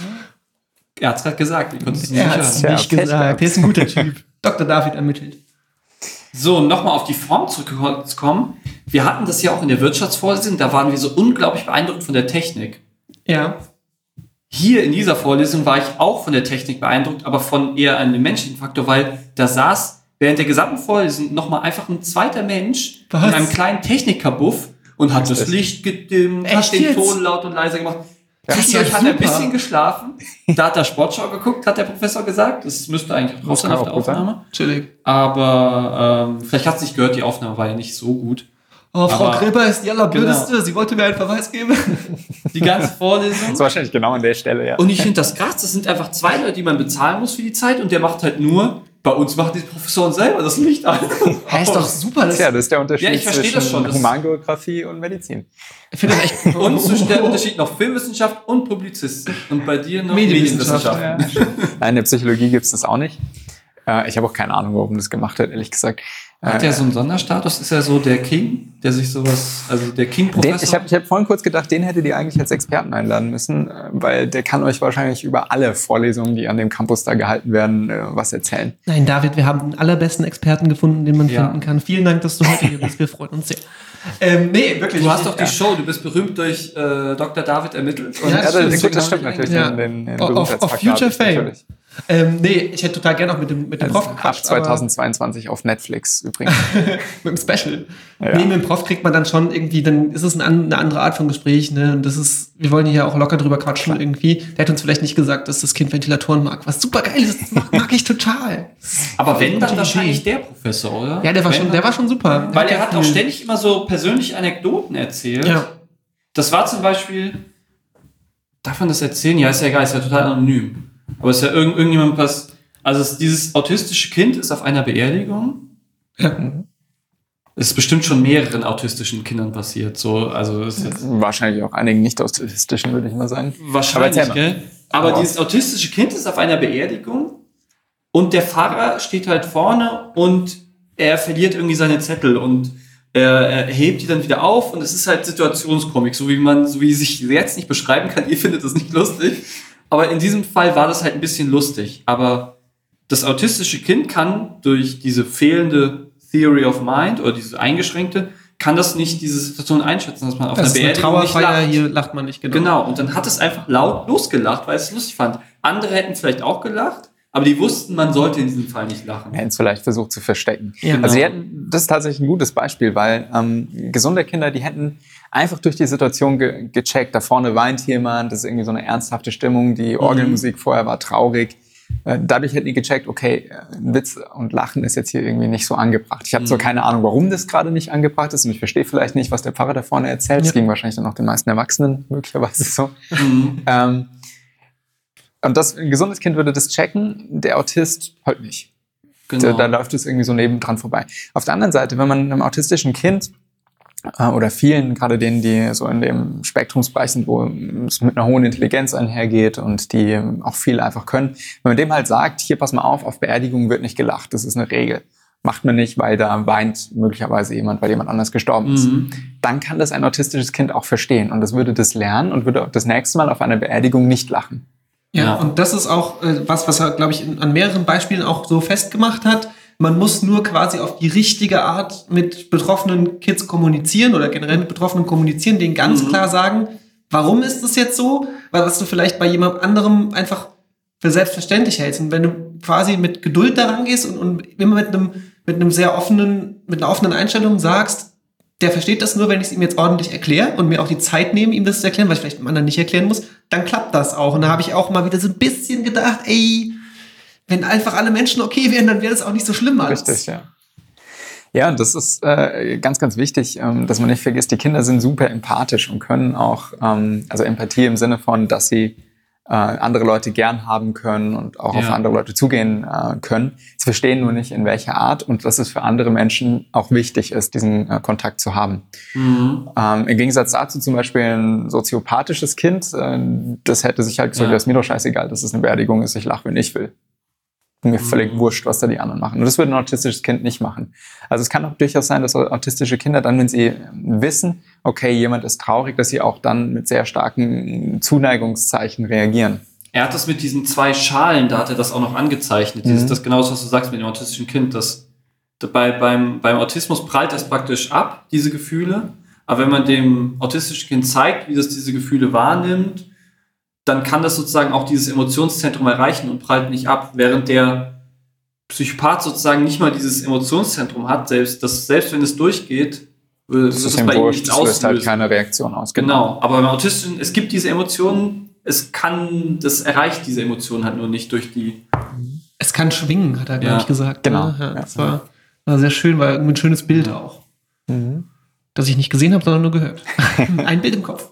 Er hat's gerade gesagt. Ich konnte es nicht Er hat's hören. Ja, nicht Pech gesagt. gehabt. Der ist ein guter Typ. Dr. David ermittelt. So, nochmal auf die Form zurückzukommen. Wir hatten das ja auch in der Wirtschaftsvorlesung, da waren wir so unglaublich beeindruckt von der Technik. Ja. Hier in dieser Vorlesung war ich auch von der Technik beeindruckt, aber von eher einem menschlichen Faktor, weil da saß während der gesamten Vorlesung nochmal einfach ein zweiter Mensch Was? in einem kleinen Technikerbuff und hat das Licht gedimmt, Echt hat den jetzt? Ton laut und leiser gemacht. Das ist ja Zwischendurch hat er ein super. bisschen geschlafen. Da hat er Sportschau geguckt, hat der Professor gesagt. Das müsste eigentlich auch raus sein kann auf der auch gut sein. Aufnahme. Chillig. Aber vielleicht hat es nicht gehört, die Aufnahme war ja nicht so gut. Oh, Frau Aber- Grilber ist die allerböseste. Genau. Sie wollte mir einen Verweis geben. Die ganze Das Vorlesung. ist wahrscheinlich genau an der Stelle, ja. Und ich finde das krass, das sind einfach zwei Leute, die man bezahlen muss für die Zeit und der macht halt nur, bei uns machen die Professoren selber das Licht an. Hä, ist doch super. Das Tja, das ist der Unterschied Ja, ich verstehe das zwischen schon. Das- Humangeografie und Medizin. ich finde das echt... Und zwischen der Unterschied noch Filmwissenschaft und Publizistik. Und bei dir noch Medienwissenschaft, Medienwissenschaft. Nein, in der Psychologie gibt es das auch nicht. Ich habe auch keine Ahnung, warum das gemacht hat, ehrlich gesagt. Hat er so einen Sonderstatus? Ist er so der King, der sich sowas, also der Ich King-Professor? hab vorhin kurz gedacht, den hättet ihr eigentlich als Experten einladen müssen, weil der kann euch wahrscheinlich über alle Vorlesungen, die an dem Campus da gehalten werden, was erzählen. Nein, David, wir haben den allerbesten Experten gefunden, den man Ja. finden kann. Vielen Dank, dass du heute hier bist. Wir freuen uns sehr. Nee, wirklich. Du hast doch die Show, du bist berühmt durch Dr. David ermittelt. Und Ja, das stimmt. Gut, das stimmt natürlich. Ja. Den Auf Berühmtheitsfaktor Future habe ich Fame. natürlich. Nee, ich hätte total gerne auch mit dem Prof Ab gequatscht, aber 2022 auf Netflix übrigens. mit dem Special. Ja. Nee, mit dem Prof kriegt man dann schon irgendwie, dann ist es eine andere Art von Gespräch, ne? Und das ist, wir wollen hier auch locker drüber quatschen irgendwie. Der hat uns vielleicht nicht gesagt, dass das Kind Ventilatoren mag, was super geil ist. Das mag ich total. Aber wenn, dann Gute wahrscheinlich Idee. der Professor, oder? Ja, der war Wenn, schon super. Weil er hat auch viel- ständig immer so persönliche Anekdoten erzählt. Ja. Das war zum Beispiel, darf man das erzählen? Ja, ist ja egal, ist ja total anonym. Aber es ist ja irgendjemand was, also dieses autistische Kind ist auf einer Beerdigung Ja. Es ist bestimmt schon mehreren autistischen Kindern passiert. So, also ist jetzt Wahrscheinlich auch einigen nicht-autistischen, würde ich mal sagen. wahrscheinlich, gell? Aber dieses autistische Kind ist auf einer Beerdigung und der Pfarrer steht halt vorne und er verliert irgendwie seine Zettel und er hebt die dann wieder auf und es ist halt Situationskomik, so wie sich jetzt nicht beschreiben kann. Ihr findet das nicht lustig, aber in diesem Fall war das halt ein bisschen lustig. Aber das autistische Kind kann durch diese fehlende Theory of Mind oder diese eingeschränkte, kann das nicht diese Situation einschätzen, dass man auf einer Beerdigung nicht lacht. Hier lacht man nicht, Genau, und dann hat es einfach laut losgelacht, weil es lustig fand. Andere hätten vielleicht auch gelacht, aber die wussten, man sollte in diesem Fall nicht lachen. Wir hätten es vielleicht versucht zu verstecken. Ja. Genau. Also das ist tatsächlich ein gutes Beispiel, weil gesunde Kinder, die hätten einfach durch die Situation gecheckt, da vorne weint jemand, das ist irgendwie so eine ernsthafte Stimmung, die Orgelmusik vorher war traurig. Dadurch hätten die gecheckt, okay, Witz und Lachen ist jetzt hier irgendwie nicht so angebracht. Ich habe zwar keine Ahnung, warum das gerade nicht angebracht ist und ich verstehe vielleicht nicht, was der Pfarrer da vorne erzählt. Das ging wahrscheinlich dann auch den meisten Erwachsenen möglicherweise so. Und ein gesundes Kind würde das checken, der Autist halt nicht. Genau. Da läuft es irgendwie so nebendran vorbei. Auf der anderen Seite, wenn man einem autistischen Kind oder vielen, gerade denen, die so in dem Spektrumsbereich sind, wo es mit einer hohen Intelligenz einhergeht und die auch viel einfach können, wenn man dem halt sagt, hier pass mal auf Beerdigungen wird nicht gelacht, das ist eine Regel. Macht man nicht, weil da weint möglicherweise jemand, weil jemand anders gestorben ist. Dann kann das ein autistisches Kind auch verstehen und das würde das lernen und würde das nächste Mal auf einer Beerdigung nicht lachen. Ja, und das ist auch was er, glaube ich, an mehreren Beispielen auch so festgemacht hat. Man muss nur quasi auf die richtige Art mit betroffenen Kids kommunizieren oder generell mit Betroffenen kommunizieren, denen ganz klar sagen, warum ist das jetzt so? Weil was du vielleicht bei jemand anderem einfach für selbstverständlich hältst. Und wenn du quasi mit Geduld daran gehst und immer mit einer offenen Einstellung sagst, der versteht das nur, wenn ich es ihm jetzt ordentlich erkläre und mir auch die Zeit nehme, ihm das zu erklären, weil ich vielleicht dem anderen nicht erklären muss, dann klappt das auch. Und da habe ich auch mal wieder so ein bisschen gedacht, wenn einfach alle Menschen okay wären, dann wäre das auch nicht so schlimm alles. Richtig, ja. Ja, und das ist ganz, ganz wichtig, dass man nicht vergisst, die Kinder sind super empathisch und können auch, also Empathie im Sinne von, dass sie andere Leute gern haben können und auch auf andere Leute zugehen können. Sie verstehen nur nicht, in welcher Art und dass es für andere Menschen auch wichtig ist, diesen Kontakt zu haben. Im Gegensatz dazu zum Beispiel ein soziopathisches Kind, das hätte sich halt gesagt, das ist mir doch scheißegal, dass es eine Beerdigung ist, ich lache, wenn ich will. Mir völlig wurscht, was da die anderen machen. Und das würde ein autistisches Kind nicht machen. Also es kann auch durchaus sein, dass autistische Kinder dann, wenn sie wissen, okay, jemand ist traurig, dass sie auch dann mit sehr dieses Zuneigungszeichen reagieren. Er hat das mit diesen 2 Schalen, da hat er das auch noch angezeichnet. Das genau das, was du sagst mit dem autistischen Kind. Beim Autismus prallt das praktisch ab, diese Gefühle. Aber wenn man dem autistischen Kind zeigt, wie das diese Gefühle wahrnimmt, dann kann das sozusagen auch dieses Emotionszentrum erreichen und prallt nicht ab, während der Psychopath sozusagen nicht mal dieses Emotionszentrum hat, selbst wenn es durchgeht, wird es bei ihm nicht auslösen. Es löst halt keine Reaktion aus. Genau, aber beim Autisten, es gibt diese Emotionen, das erreicht diese Emotionen halt nur nicht durch die... Es kann schwingen, hat er, glaube ich, gesagt. Genau. Ja, das war sehr schön, war irgendwie ein schönes Bild auch. Das ich nicht gesehen habe, sondern nur gehört. Ein Bild im Kopf.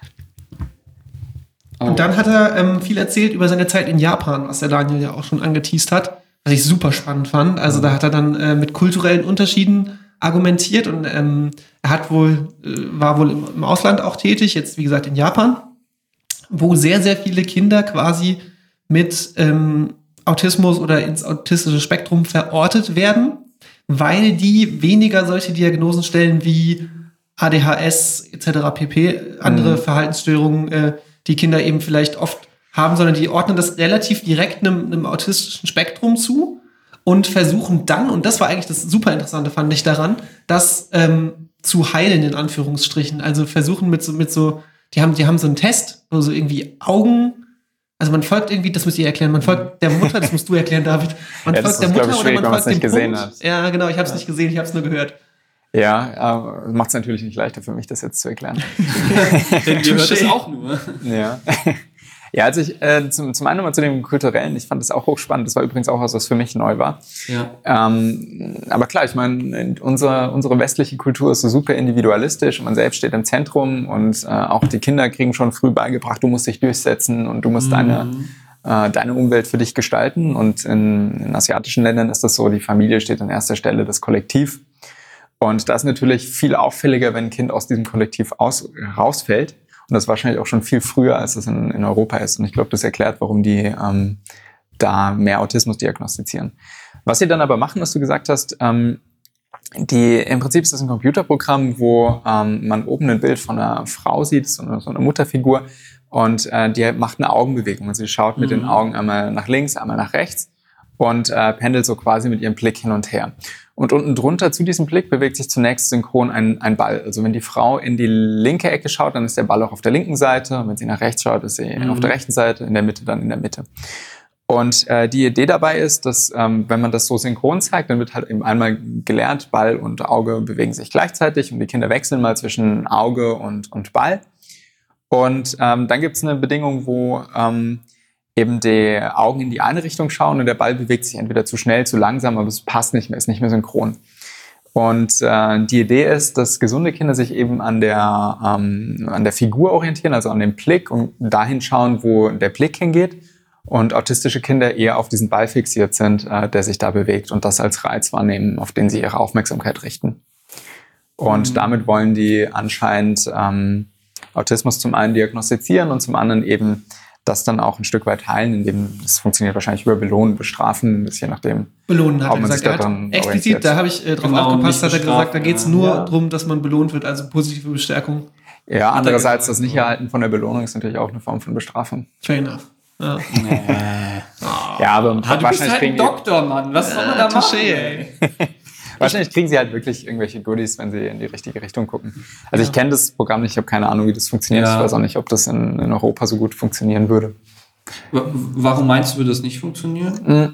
Und dann hat er viel erzählt über seine Zeit in Japan, was der Daniel ja auch schon angeteast hat, was ich super spannend fand. Also da hat er dann mit kulturellen Unterschieden argumentiert und er war wohl im Ausland auch tätig, jetzt wie gesagt in Japan, wo sehr, sehr viele Kinder quasi mit Autismus oder ins autistische Spektrum verortet werden, weil die weniger solche Diagnosen stellen wie ADHS etc. pp., andere Verhaltensstörungen, die Kinder eben vielleicht oft haben, sondern die ordnen das relativ direkt einem autistischen Spektrum zu und versuchen dann, und das war eigentlich das super Interessante, fand ich daran, das zu heilen, in Anführungsstrichen. Also versuchen die haben so einen Test, wo so irgendwie Augen, also man folgt irgendwie, das müsst ihr erklären, man folgt der Mutter, das musst du erklären, David. Man folgt der Mutter oder man folgt dem Punkt. Hat. Ja, genau, ich habe es nicht gesehen, ich habe es nur gehört. Ja, macht es natürlich nicht leichter für mich, das jetzt zu erklären. Denn ihr hört es auch nur. Ja. Ja, als ich zum einen mal zu dem Kulturellen, ich fand das auch hochspannend, das war übrigens auch was für mich neu war. Ja. Aber klar, ich meine, unsere westliche Kultur ist so super individualistisch, man selbst steht im Zentrum und auch die Kinder kriegen schon früh beigebracht, du musst dich durchsetzen und du musst deine Umwelt für dich gestalten. Und in asiatischen Ländern ist das so, die Familie steht an erster Stelle, das Kollektiv. Und das ist natürlich viel auffälliger, wenn ein Kind aus diesem Kollektiv rausfällt. Und das wahrscheinlich auch schon viel früher, als es in Europa ist. Und ich glaube, das erklärt, warum die da mehr Autismus diagnostizieren. Was sie dann aber machen, was du gesagt hast, im Prinzip ist das ein Computerprogramm, wo man oben ein Bild von einer Frau sieht, so eine Mutterfigur, und die macht eine Augenbewegung. Und sie schaut mit den Augen einmal nach links, einmal nach rechts und pendelt so quasi mit ihrem Blick hin und her. Und unten drunter zu diesem Blick bewegt sich zunächst synchron ein Ball. Also wenn die Frau in die linke Ecke schaut, dann ist der Ball auch auf der linken Seite. Und wenn sie nach rechts schaut, ist sie auf der rechten Seite, in der Mitte dann in der Mitte. Und die Idee dabei ist, dass wenn man das so synchron zeigt, dann wird halt eben einmal gelernt, Ball und Auge bewegen sich gleichzeitig und die Kinder wechseln mal zwischen Auge und Ball. Und dann gibt es eine Bedingung, wo eben die Augen in die eine Richtung schauen und der Ball bewegt sich entweder zu schnell, zu langsam, aber es passt nicht mehr, ist nicht mehr synchron. Und die Idee ist, dass gesunde Kinder sich eben an der Figur orientieren, also an dem Blick und dahin schauen, wo der Blick hingeht. Und autistische Kinder eher auf diesen Ball fixiert sind, der sich da bewegt und das als Reiz wahrnehmen, auf den sie ihre Aufmerksamkeit richten. Und damit wollen die anscheinend Autismus zum einen diagnostizieren und zum anderen eben das dann auch ein Stück weit heilen, indem das funktioniert wahrscheinlich über Belohnen, Bestrafen, das je nachdem. Belohnen hat er gesagt. Er hat explizit, da habe ich drauf aufgepasst, hat er gesagt, da geht es nur darum, dass man belohnt wird, also positive Bestärkung. Ja, andererseits das Nichterhalten von der Belohnung ist natürlich auch eine Form von Bestrafung. Fair enough. Ja, ja, aber du bist halt ein Doktor, Mann. Was soll man da machen, ey? Wahrscheinlich kriegen sie halt wirklich irgendwelche Goodies, wenn sie in die richtige Richtung gucken. Also ich kenne das Programm nicht, ich habe keine Ahnung, wie das funktioniert. Ja. Ich weiß auch nicht, ob das in Europa so gut funktionieren würde. Warum meinst du, würde das nicht funktionieren?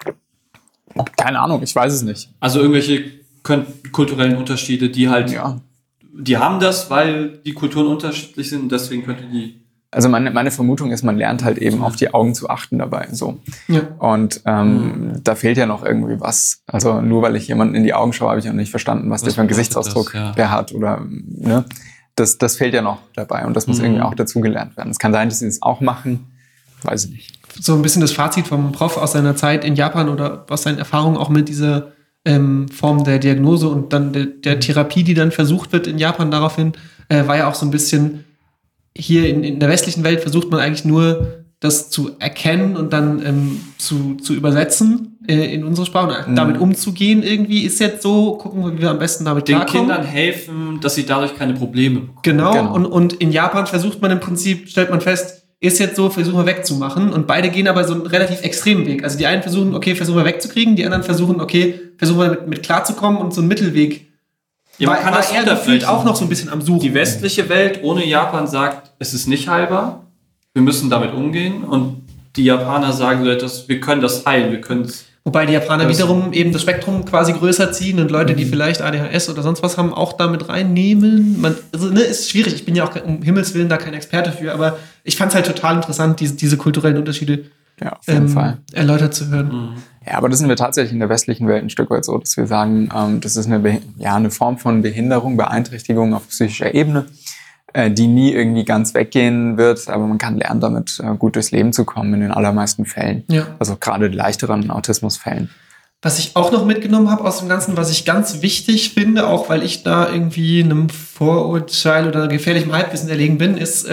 Keine Ahnung, ich weiß es nicht. Also irgendwelche kulturellen Unterschiede, die halt, die haben das, weil die Kulturen unterschiedlich sind und deswegen könnte die... Also meine Vermutung ist, man lernt halt eben auf die Augen zu achten dabei. So. Ja. Und da fehlt ja noch irgendwie was. Also nur weil ich jemanden in die Augen schaue, habe ich auch nicht verstanden, was der für einen Gesichtsausdruck der hat. Oder, ne? Das fehlt ja noch dabei und das muss irgendwie auch dazu gelernt werden. Es kann sein, dass sie das auch machen. Weiß ich nicht. So ein bisschen das Fazit vom Prof aus seiner Zeit in Japan oder aus seinen Erfahrungen auch mit dieser Form der Diagnose und dann der Therapie, die dann versucht wird in Japan daraufhin, war ja auch so ein bisschen... Hier in der westlichen Welt versucht man eigentlich nur, das zu erkennen und dann zu übersetzen in unsere Sprache und damit umzugehen irgendwie. Ist jetzt so, gucken wir, wie wir am besten damit klarkommen. Den Kindern helfen, dass sie dadurch keine Probleme bekommen. Genau. Und in Japan versucht man im Prinzip, stellt man fest, ist jetzt so, versuchen wir wegzumachen. Und beide gehen aber so einen relativ extremen Weg. Also die einen versuchen, okay, versuchen wir wegzukriegen, die anderen versuchen, okay, versuchen wir mit klarzukommen und so einen Mittelweg. Ja, man kann das gefühlt auch noch so ein bisschen am Suchen. Die westliche Welt ohne Japan sagt, es ist nicht heilbar, wir müssen damit umgehen. Und die Japaner sagen, wir können das heilen, wir können es. Wobei die Japaner wiederum eben das Spektrum quasi größer ziehen und Leute, die vielleicht ADHS oder sonst was haben, auch damit reinnehmen. Ist schwierig. Ich bin ja auch um Himmels Willen da kein Experte für, aber ich fand es halt total interessant, diese kulturellen Unterschiede auf jeden Fall erläutert zu hören. Ja, aber das sind wir tatsächlich in der westlichen Welt ein Stück weit so, dass wir sagen, das ist eine Form von Behinderung, Beeinträchtigung auf psychischer Ebene, die nie irgendwie ganz weggehen wird, aber man kann lernen, damit gut durchs Leben zu kommen in den allermeisten Fällen. Ja. Also gerade die leichteren Autismusfällen. Was ich auch noch mitgenommen habe aus dem Ganzen, was ich ganz wichtig finde, auch weil ich da irgendwie einem Vorurteil oder gefährlichem Halbwissen erlegen bin, ist,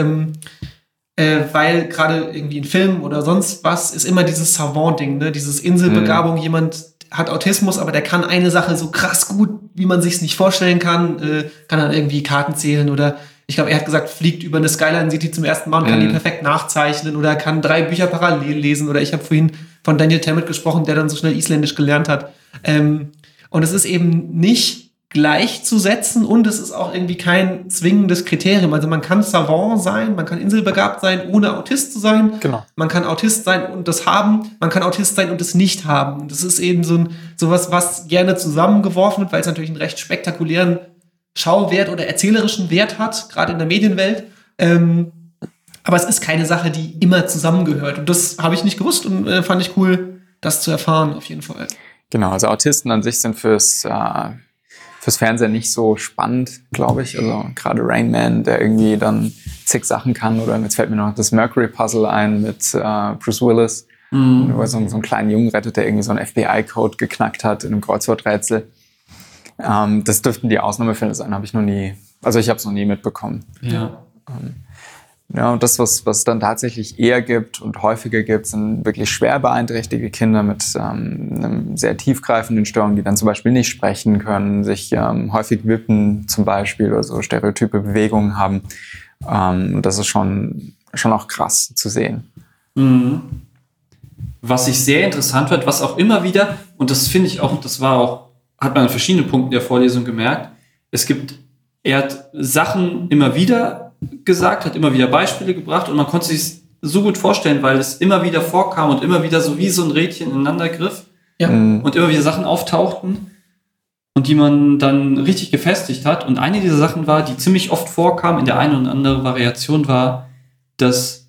weil gerade irgendwie in Filmen oder sonst was ist immer dieses Savant-Ding, ne? Dieses Inselbegabung, jemand hat Autismus, aber der kann eine Sache so krass gut, wie man sich's nicht vorstellen kann, kann dann irgendwie Karten zählen oder ich glaube, er hat gesagt, fliegt über eine Skyline, sieht die zum ersten Mal und kann die perfekt nachzeichnen oder kann 3 Bücher parallel lesen oder ich habe vorhin von Daniel Tammet gesprochen, der dann so schnell Isländisch gelernt hat. Und es ist eben nicht gleichzusetzen und es ist auch irgendwie kein zwingendes Kriterium. Also man kann Savant sein, man kann inselbegabt sein, ohne Autist zu sein. Genau. Man kann Autist sein und das haben, man kann Autist sein und es nicht haben. Das ist eben sowas, was gerne zusammengeworfen wird, weil es natürlich einen recht spektakulären Schauwert oder erzählerischen Wert hat, gerade in der Medienwelt. Aber es ist keine Sache, die immer zusammengehört. Und das habe ich nicht gewusst und fand ich cool, das zu erfahren, auf jeden Fall. Genau, also Autisten an sich sind fürs Fernsehen nicht so spannend, glaube ich. Also gerade Rain Man, der irgendwie dann zig Sachen kann. Oder jetzt fällt mir noch das Mercury-Puzzle ein mit Bruce Willis. Wo er so einen kleinen Jungen rettet, der irgendwie so einen FBI-Code geknackt hat in einem Kreuzworträtsel. Das dürften die Ausnahmefälle sein, habe ich noch nie, also ich habe es noch nie mitbekommen. Ja. Ja, und das, was es dann tatsächlich eher gibt und häufiger gibt, sind wirklich schwer beeinträchtigte Kinder mit einem sehr tiefgreifenden Störung, die dann zum Beispiel nicht sprechen können, sich häufig wippen zum Beispiel oder so stereotype Bewegungen haben. Und das ist schon auch krass zu sehen. Mhm. Was ich sehr interessant fand, was auch immer wieder, und das finde ich auch, hat man an verschiedenen Punkten der Vorlesung gemerkt, er hat Sachen immer wieder gesagt, hat immer wieder Beispiele gebracht und man konnte sich so gut vorstellen, weil es immer wieder vorkam und immer wieder so wie so ein Rädchen ineinander griff und immer wieder Sachen auftauchten und die man dann richtig gefestigt hat. Und eine dieser Sachen war, die ziemlich oft vorkam, in der einen oder anderen Variation war, dass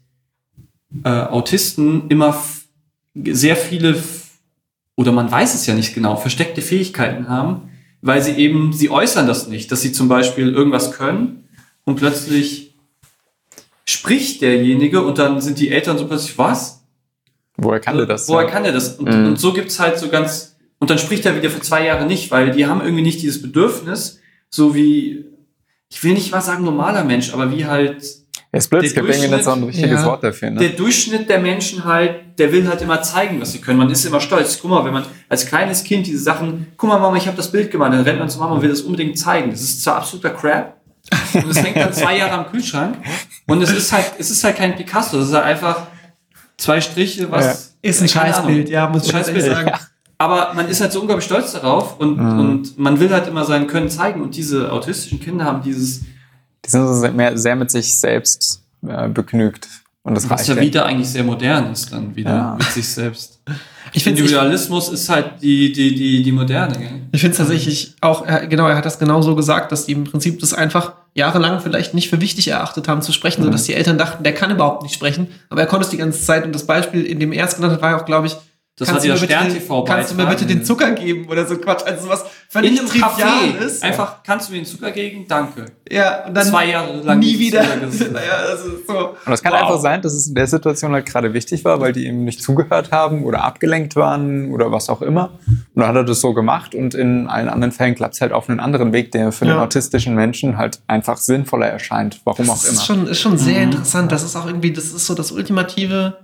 Autisten immer sehr viele, oder man weiß es ja nicht genau, versteckte Fähigkeiten haben, weil sie äußern das nicht, dass sie zum Beispiel irgendwas können und plötzlich spricht derjenige und dann sind die Eltern so plötzlich, was? Woher kann der das? Woher kann er das? Und so gibt's halt so ganz, und dann spricht er wieder für 2 Jahre nicht, weil die haben irgendwie nicht dieses Bedürfnis, so wie, ich will nicht mal sagen normaler Mensch, aber wie halt Es gibt irgendwie nicht so ein richtiges Wort dafür. Ne? der Durchschnitt der Menschen halt, der will halt immer zeigen, was sie können. Man ist immer stolz. Guck mal, wenn man als kleines Kind diese Sachen, guck mal Mama, ich habe das Bild gemalt, dann rennt man zu Mama und will das unbedingt zeigen. Das ist zwar absoluter Crap, und es hängt dann 2 Jahre am Kühlschrank. Und es ist halt kein Picasso. Das ist halt einfach 2 Striche, was... Ist ein Scheißbild, ja, muss ich Scheißbild sagen. Ja. Aber man ist halt so unglaublich stolz darauf und man will halt immer sein Können zeigen. Und diese autistischen Kinder haben dieses... Die sind so sehr mit sich selbst begnügt. Und das was ja wieder eigentlich sehr modern ist dann wieder mit sich selbst. Individualismus ist halt die Moderne. Gell? Ich finde es tatsächlich auch, genau, er hat das genau so gesagt, dass die im Prinzip das einfach jahrelang vielleicht nicht für wichtig erachtet haben zu sprechen, sodass die Eltern dachten, der kann überhaupt nicht sprechen, aber er konnte es die ganze Zeit. Und das Beispiel, in dem er es genannt hat, war ja auch, glaube ich, das war dieser Stern-TV-Beitrag. Kannst du mir bitte den Zucker geben oder so Quatsch, also sowas völlig in einem trivial ist. Einfach, kannst du mir den Zucker geben? Danke. Ja, und dann 2 Jahre lang nie wieder. Naja, das ist so. Und das kann einfach sein, dass es in der Situation halt gerade wichtig war, weil die ihm nicht zugehört haben oder abgelenkt waren oder was auch immer. Und dann hat er das so gemacht und in allen anderen Fällen klappt es halt auf einen anderen Weg, der für den autistischen Menschen halt einfach sinnvoller erscheint. Warum auch immer. Ist schon sehr interessant. Das ist auch irgendwie, das ist so das ultimative.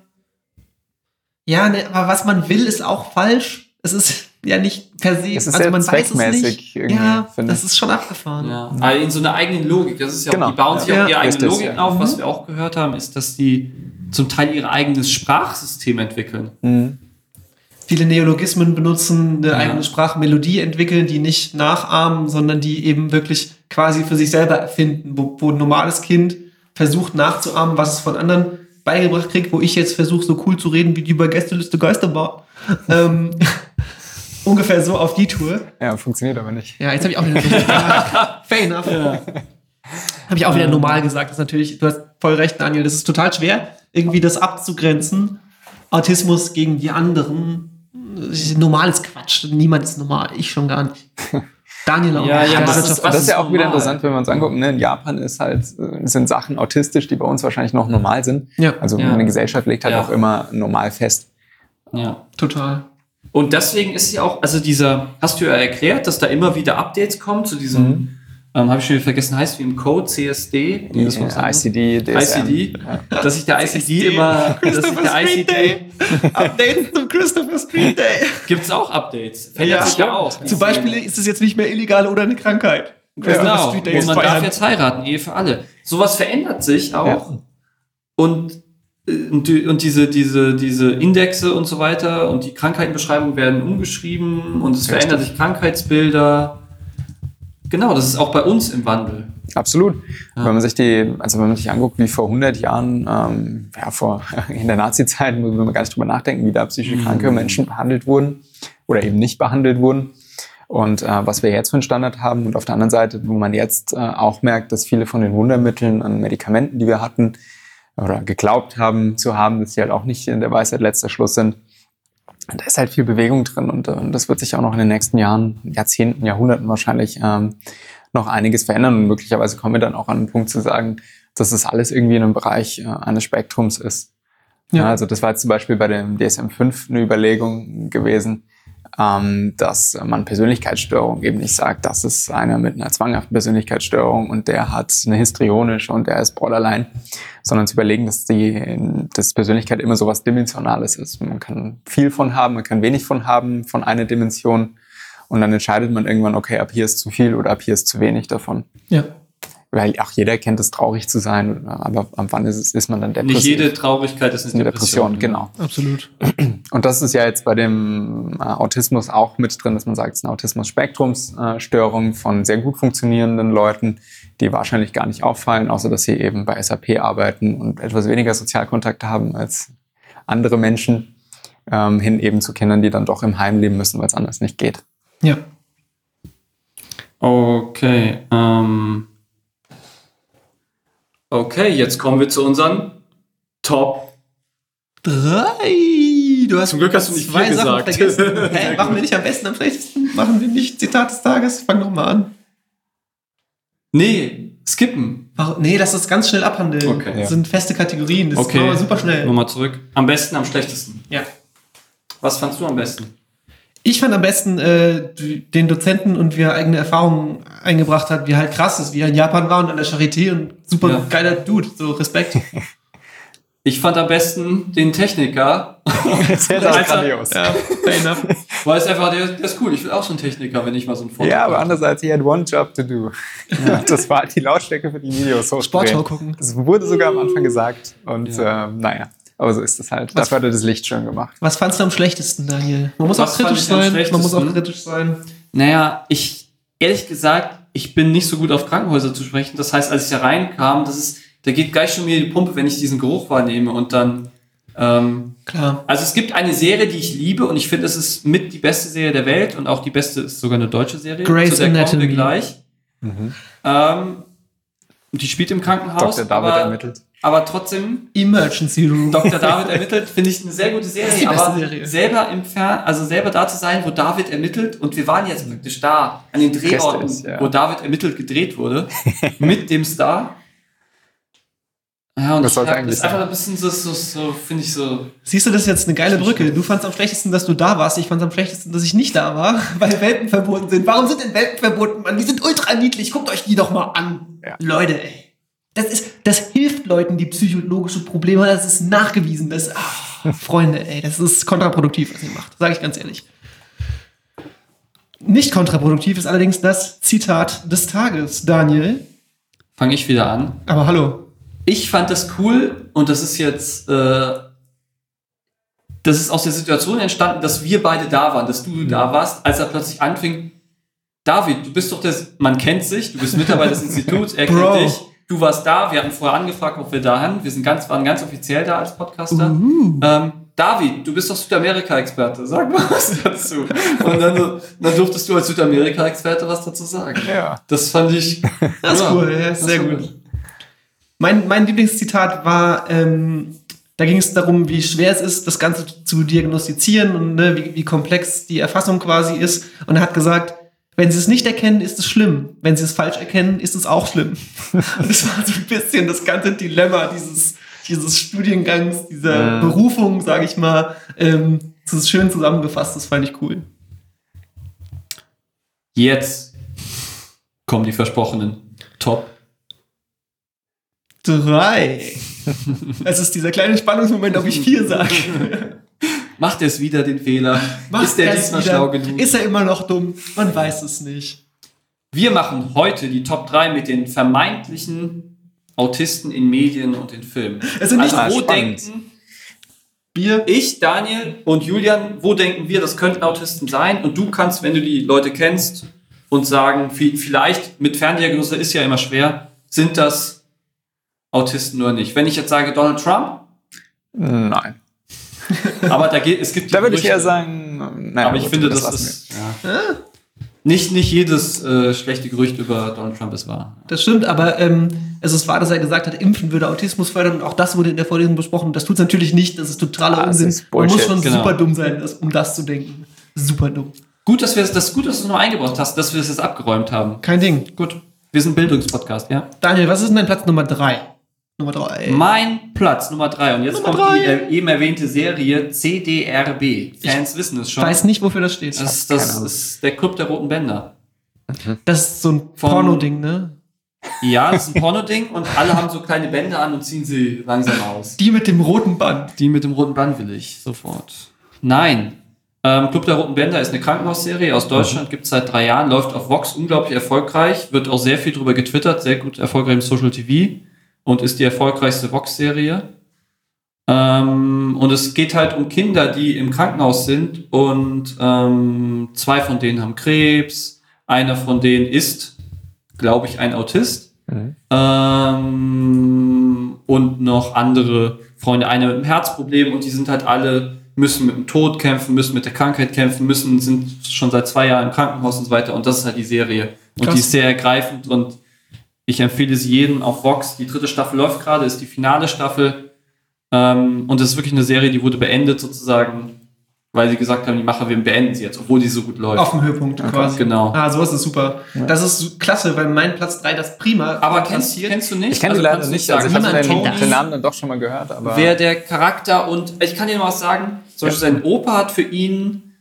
Ja, ne, aber was man will, ist auch falsch. Es ist ja nicht per se, es ist also sehr man weiß es nicht. Ja, das ist schon abgefahren. Ja. Aber in so einer eigenen Logik, das ist ja auch, die bauen sich auch ihre eigene Logik auf. Was wir auch gehört haben, ist, dass die zum Teil ihr eigenes Sprachsystem entwickeln. Viele Neologismen benutzen, eine eigene Sprachmelodie entwickeln, die nicht nachahmen, sondern die eben wirklich quasi für sich selber erfinden, wo ein normales Kind versucht nachzuahmen, was es von anderen beigebracht kriegt, wo ich jetzt versuche, so cool zu reden wie die bei Gästeliste Geisterbahn. Ungefähr so auf die Tour. Ja, funktioniert aber nicht. Ja, jetzt habe ich auch wieder fair enough. Ja. Habe ich auch wieder normal gesagt. Das ist natürlich, du hast voll recht, Daniel, das ist total schwer, irgendwie das abzugrenzen. Autismus gegen die anderen. Normales Quatsch. Niemand ist normal. Ich schon gar nicht. Daniel auch. Ja, das ist ja auch wieder interessant, wenn wir uns angucken. Ne? In Japan sind Sachen autistisch, die bei uns wahrscheinlich noch normal sind. Ja. Also eine Gesellschaft legt halt auch immer normal fest. Ja, total. Und deswegen ist ja auch, also hast du ja erklärt, dass da immer wieder Updates kommen zu diesem, habe ich schon wieder vergessen, heißt wie im Code, CSD? ICD, DSM. ICD. Ja. Dass sich der ICD immer... Christopher Street Day. Updates zum Christopher Street Day. Gibt's auch Updates? Fällt sich ja auch. Zum Beispiel ist es jetzt nicht mehr illegal oder eine Krankheit. Genau. Und man darf jetzt heiraten, Ehe für alle. Sowas verändert sich auch. Ja. Und diese Indexe und so weiter und die Krankheitenbeschreibungen werden umgeschrieben und es verändern sich Krankheitsbilder. Genau, das ist auch bei uns im Wandel. Absolut. Ja. Wenn man sich anguckt, wie vor 100 Jahren, in der Nazi-Zeit, wenn wir gar nicht drüber nachdenken, wie da psychisch kranke Menschen behandelt wurden oder eben nicht behandelt wurden. Und was wir jetzt für einen Standard haben und auf der anderen Seite, wo man jetzt auch merkt, dass viele von den Wundermitteln an Medikamenten, die wir hatten oder geglaubt haben, dass die halt auch nicht in der Weisheit letzter Schluss sind. Da ist halt viel Bewegung drin und das wird sich auch noch in den nächsten Jahren, Jahrzehnten, Jahrhunderten wahrscheinlich noch einiges verändern und möglicherweise kommen wir dann auch an den Punkt zu sagen, dass das alles irgendwie in einem Bereich eines Spektrums ist. Ja. Also das war jetzt zum Beispiel bei dem DSM-5 eine Überlegung gewesen, dass man Persönlichkeitsstörung eben nicht sagt, das ist einer mit einer zwanghaften Persönlichkeitsstörung und der hat eine histrionische und der ist Borderline, sondern zu überlegen, dass Persönlichkeit immer so was Dimensionales ist. Man kann viel von haben, man kann wenig von haben, von einer Dimension und dann entscheidet man irgendwann, okay, ab hier ist zu viel oder ab hier ist zu wenig davon. Ja. Weil auch jeder kennt es, traurig zu sein, aber ab wann ist man dann depressiv? Nicht jede Traurigkeit ist eine Depression. Genau. Absolut. Und das ist ja jetzt bei dem Autismus auch mit drin, dass man sagt, es ist eine Autismus-Spektrumsstörung von sehr gut funktionierenden Leuten, die wahrscheinlich gar nicht auffallen, außer dass sie eben bei SAP arbeiten und etwas weniger Sozialkontakte haben als andere Menschen, hin eben zu Kindern, die dann doch im Heim leben müssen, weil es anders nicht geht. Ja. Okay, okay, jetzt kommen wir zu unseren Top 3. Du hast Zum Glück hast du nicht 2 4 Sachen gesagt. vergessen. Hä, machen wir nicht am besten, am schlechtesten? Machen wir nicht Zitat des Tages? Fang doch mal an. Nee, skippen. Warum? Nee, lass das ganz schnell abhandeln. Okay. Das sind feste Kategorien. Das Okay. machen wir super schnell. Nochmal zurück. Am besten, am schlechtesten. Ja. Was fandst du am besten? Ich fand am besten den Dozenten und wie er eigene Erfahrungen eingebracht hat, wie halt krass ist, wie er in Japan war und an der Charité und super Ja. geiler Dude, so Respekt. Ich fand am besten den Techniker. Sehr grandios. Ja, fair enough. Weil es einfach, der ist cool. Ich will auch so einen Techniker, wenn ich mal so einen Vortrag Ja, aber mache. andererseits, he had one job to do. Ja, das war die Lautstärke für die Videos hochzudrehen. Sportschau gucken. Das wurde sogar am Anfang gesagt. Und naja, aber so ist es halt. Dafür hat er das Licht schön gemacht. Was fandst du am schlechtesten, Daniel? Man muss Was auch kritisch fand ich am sein. Man muss auch schlechtesten? kritisch sein. Naja, ehrlich gesagt, ich bin nicht so gut auf Krankenhäuser zu sprechen. Das heißt, als ich da reinkam, da geht gleich schon mir die Pumpe, wenn ich diesen Geruch wahrnehme und dann, Klar. also es gibt eine Serie, die ich liebe und ich finde, es ist mit die beste Serie der Welt und auch die beste ist sogar eine deutsche Serie. Grey's Zu der kommen Anatomy. wir gleich. Die spielt im Krankenhaus, Dr. David ermittelt. aber trotzdem Emergency Room. Dr. David ermittelt, finde ich eine sehr gute Serie. Das ist die beste aber Serie. selber da zu sein, wo David ermittelt, und wir waren jetzt praktisch da, an den Drehorten, Richtig, ja. wo David ermittelt gedreht wurde, mit dem Star. Ja, und Das sollte das eigentlich ist einfach sein. ein bisschen so finde ich so. Siehst du, das ist jetzt eine geile Brücke. Du fandst am schlechtesten, dass du da warst. Ich fand am schlechtesten, dass ich nicht da war, weil Welpen verboten sind. Warum sind denn Welpen verboten, Mann? Die sind ultra niedlich. Guckt euch die doch mal an. Ja. Leute, ey. Das hilft Leuten, die psychologische Probleme haben. Das ist nachgewiesen. Freunde, ey, das ist kontraproduktiv, was ihr macht. Sage ich ganz ehrlich. Nicht kontraproduktiv ist allerdings das Zitat des Tages, Daniel. Fange ich wieder an. Aber hallo. Ich fand das cool und das ist jetzt, das ist aus der Situation entstanden, dass wir beide da waren, dass du da warst, als er plötzlich anfing, David, du bist doch man kennt sich, du bist Mitarbeiter des Instituts, er Bro. kennt dich, du warst da, wir hatten vorher angefragt, ob wir da haben, waren ganz offiziell da als Podcaster. David, du bist doch Südamerika-Experte, sag mal was dazu. Und dann durftest du als Südamerika-Experte was dazu sagen. Ja. Das fand ich Das ist cool, ja, das sehr war gut. Mein Lieblingszitat war, da ging es darum, wie schwer es ist, das Ganze zu diagnostizieren und wie komplex die Erfassung quasi ist. Und er hat gesagt, wenn Sie es nicht erkennen, ist es schlimm. Wenn Sie es falsch erkennen, ist es auch schlimm. Und das war so ein bisschen das ganze Dilemma dieses Studiengangs, dieser Berufung, sage ich mal. Das ist schön zusammengefasst, das fand ich cool. Jetzt kommen die versprochenen Top 3. Es ist dieser kleine Spannungsmoment, ob ich 4 sage. Macht er es wieder den Fehler? Ist er er's diesmal wieder? schlau genug? Ist er immer noch dumm? Man weiß es nicht. Wir machen heute die Top 3 mit den vermeintlichen Autisten in Medien und in Filmen. Es sind nicht wo spannend. denken Bier. ich, Daniel und Julian, wo denken wir, das könnten Autisten sein? Und du kannst, wenn du die Leute kennst, und sagen, vielleicht mit Ferndiagnose ist ja immer schwer, sind das Autisten oder nicht? Wenn ich jetzt sage Donald Trump, Nein. aber es gibt Da würde ich Gerüchte. eher sagen, naja, Aber ich gut, finde, das lassen ist nicht jedes schlechte Gerücht über Donald Trump ist wahr. Das stimmt, aber es ist wahr, dass er gesagt hat, Impfen würde Autismus fördern und auch das wurde in der Vorlesung besprochen. Das tut es natürlich nicht, das ist totaler das Unsinn. ist Man muss Bullshit. schon Genau. super dumm sein, um das zu denken. Super dumm. Gut, dass du es noch eingebracht hast, dass wir es jetzt abgeräumt haben. Kein Ding. Gut. Wir sind ein Bildungspodcast, ja? Daniel, was ist denn dein Platz Nummer 3? Nummer 3. Mein Platz Nummer 3. Und jetzt Nummer kommt 3. die eben erwähnte Serie CDRB. Fans wissen es schon. Ich weiß nicht, wofür das steht. Das ist der Club der Roten Bänder. Das ist so ein Von- Porno-Ding, ne? Ja, das ist ein Porno-Ding und alle haben so kleine Bänder an und ziehen sie langsam aus. Die mit dem roten Band. Die mit dem roten Band will ich sofort. Nein. Club der Roten Bänder ist eine Krankenhausserie aus Deutschland, gibt es seit 3 Jahren, läuft auf Vox unglaublich erfolgreich, wird auch sehr viel drüber getwittert, sehr gut erfolgreich im Social TV und ist die erfolgreichste Vox-Serie. Und es geht halt um Kinder, die im Krankenhaus sind und 2 von denen haben Krebs, einer von denen ist, glaube ich, ein Autist. Und noch andere Freunde, einer mit einem Herzproblem und die sind halt alle, müssen mit dem Tod kämpfen, müssen mit der Krankheit kämpfen, sind schon seit 2 Jahren im Krankenhaus und so weiter und das ist halt die Serie. Und Krass. die ist sehr ergreifend und ich empfehle sie jedem auf Vox. Die 3. Staffel läuft gerade, ist die finale Staffel und es ist wirklich eine Serie, die wurde beendet sozusagen, weil sie gesagt haben, die Macher, wir beenden sie jetzt, obwohl die so gut läuft. Auf dem Höhepunkt quasi. Genau. Ah, sowas ist super. Ja. Das ist klasse, weil mein Platz 3 das prima Aber kennst du nicht? Ich kenne die leider kannst du nicht. Also ich habe Niemand den, Tony? den Namen dann doch schon mal gehört, aber Wer der Charakter und ich kann dir noch was sagen, zum Beispiel sein Opa hat für ihn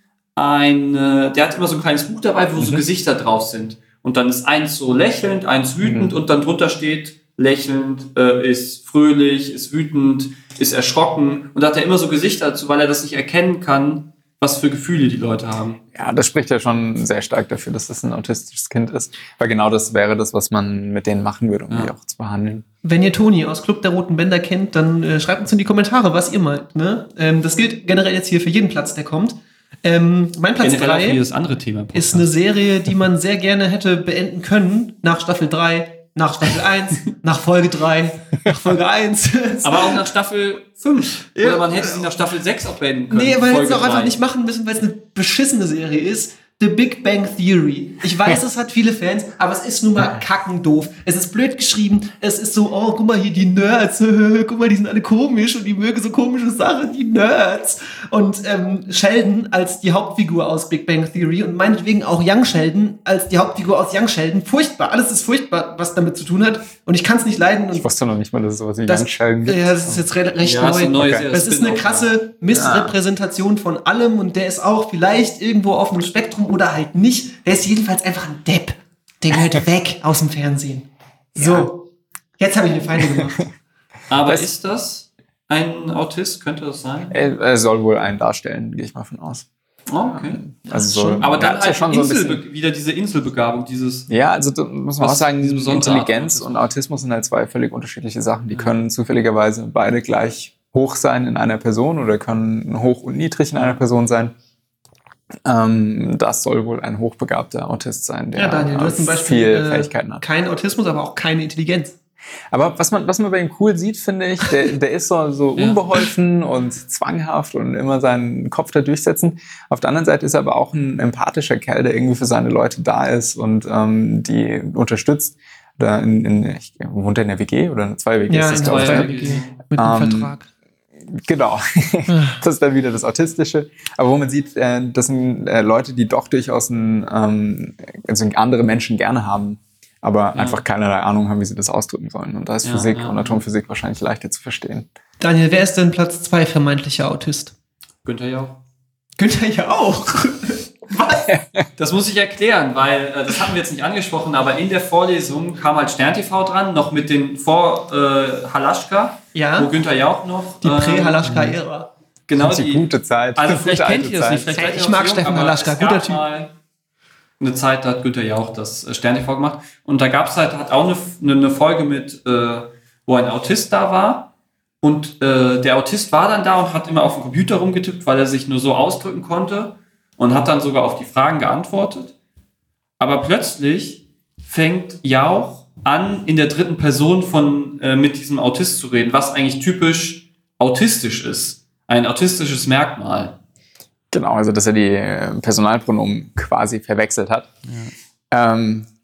der hat immer so ein kleines Buch dabei, wo so Gesichter drauf sind. Und dann ist eins so lächelnd, eins wütend und dann drunter steht lächelnd, ist fröhlich, ist wütend, ist erschrocken. Und da hat er immer so Gesichter dazu, weil er das nicht erkennen kann, was für Gefühle die Leute haben. ja, das spricht ja schon sehr stark dafür, dass das ein autistisches Kind ist. Weil genau das wäre das, was man mit denen machen würde, um die auch zu behandeln. Wenn ihr Toni aus Club der Roten Bänder kennt, dann schreibt uns in die Kommentare, was ihr meint. Ne? Das gilt generell jetzt hier für jeden Platz, der kommt. Mein Platz Generell auch für 3 jedes andere Thema. ist eine Serie, die man sehr gerne hätte beenden können. Nach Staffel 3, nach Staffel 1, nach Folge 3, nach Folge 1. Aber auch nach Staffel 5. Ja. Oder man hätte sie nach Staffel 6 auch beenden können. Nee, aber hätten Folge sie auch einfach 3. nicht machen müssen, weil es eine beschissene Serie ist. The Big Bang Theory. Ich weiß, es hat viele Fans, aber es ist nun mal kackendoof. Es ist blöd geschrieben. Es ist so, oh, guck mal hier, die Nerds. Guck mal, die sind alle komisch und die mögen so komische Sachen, die Nerds. Und Sheldon als die Hauptfigur aus Big Bang Theory und meinetwegen auch Young Sheldon als die Hauptfigur aus Young Sheldon. Furchtbar. Alles ist furchtbar, was damit zu tun hat. Und ich kann es nicht leiden. Und Ich wusste noch nicht mal, dass es sowas wie das, Young Sheldon gibt. ja, das ist jetzt recht Ja, ist eine neu. neue Okay. Serie. Es ist eine Spin-off, krasse Missrepräsentation von allem und der ist auch vielleicht irgendwo auf einem Spektrum oder halt nicht. Der ist jedenfalls einfach ein Depp. Der gehört weg aus dem Fernsehen. So, jetzt habe ich eine Feinde gemacht. Aber Das- ist das ein Autist? Könnte das sein? Er soll wohl einen darstellen, gehe ich mal von aus. Oh, okay. Also so, Aber dann ja, ist ja halt schon so ein bisschen. wieder diese Inselbegabung, dieses... Ja, also da muss man Was auch sagen, diese besondere Intelligenz Art und Autismus sind halt 2 völlig unterschiedliche Sachen. Die können zufälligerweise beide gleich hoch sein in einer Person oder können hoch und niedrig in einer Person sein. Das soll wohl ein hochbegabter Autist sein, der Ja, Daniel, du hast zum Beispiel viel Fähigkeiten hat. keinen Autismus, aber auch keine Intelligenz. Aber was man bei ihm cool sieht, finde ich, der ist so Ja. unbeholfen und zwanghaft und immer seinen Kopf da durchsetzen. Auf der anderen Seite ist er aber auch ein empathischer Kerl, der irgendwie für seine Leute da ist und die unterstützt. Oder wohnt er in der WG oder in 2 WGs? Ja, das in glaub ich, zwei ne? WG mit einem Vertrag. Genau. Das ist dann wieder das Autistische. Aber wo man sieht, das sind Leute, die doch durchaus also andere Menschen gerne haben, aber einfach keinerlei Ahnung haben, wie sie das ausdrücken sollen. Und da ist Physik und Atomphysik wahrscheinlich leichter zu verstehen. Daniel, wer ist denn Platz 2 vermeintlicher Autist? Günther Jauch. Günther ja auch. Was? Das muss ich erklären, weil das hatten wir jetzt nicht angesprochen, aber in der Vorlesung kam halt Stern TV dran, noch mit den Halaschka, Ja. wo Günther Jauch noch... Die Prä-Halaschka-Ära. Genau, Die gute Zeit. Also vielleicht Gute kennt alte ihr das nicht. Zeit. Vielleicht seid ihr Ich noch mag zu jung, Steffen aber Halaschka, es guter gab Typ. mal eine Zeit, da hat Günther Jauch das Stern TV gemacht. Und da gab es halt, hat auch eine Folge mit, wo ein Autist da war. Und der Autist war dann da und hat immer auf dem Computer rumgetippt, weil er sich nur so ausdrücken konnte. Und hat dann sogar auf die Fragen geantwortet. Aber plötzlich fängt Jauch an, in der 3. Person mit diesem Autist zu reden, was eigentlich typisch autistisch ist. Ein autistisches Merkmal. Genau, also dass er die Personalpronomen quasi verwechselt hat. Ja,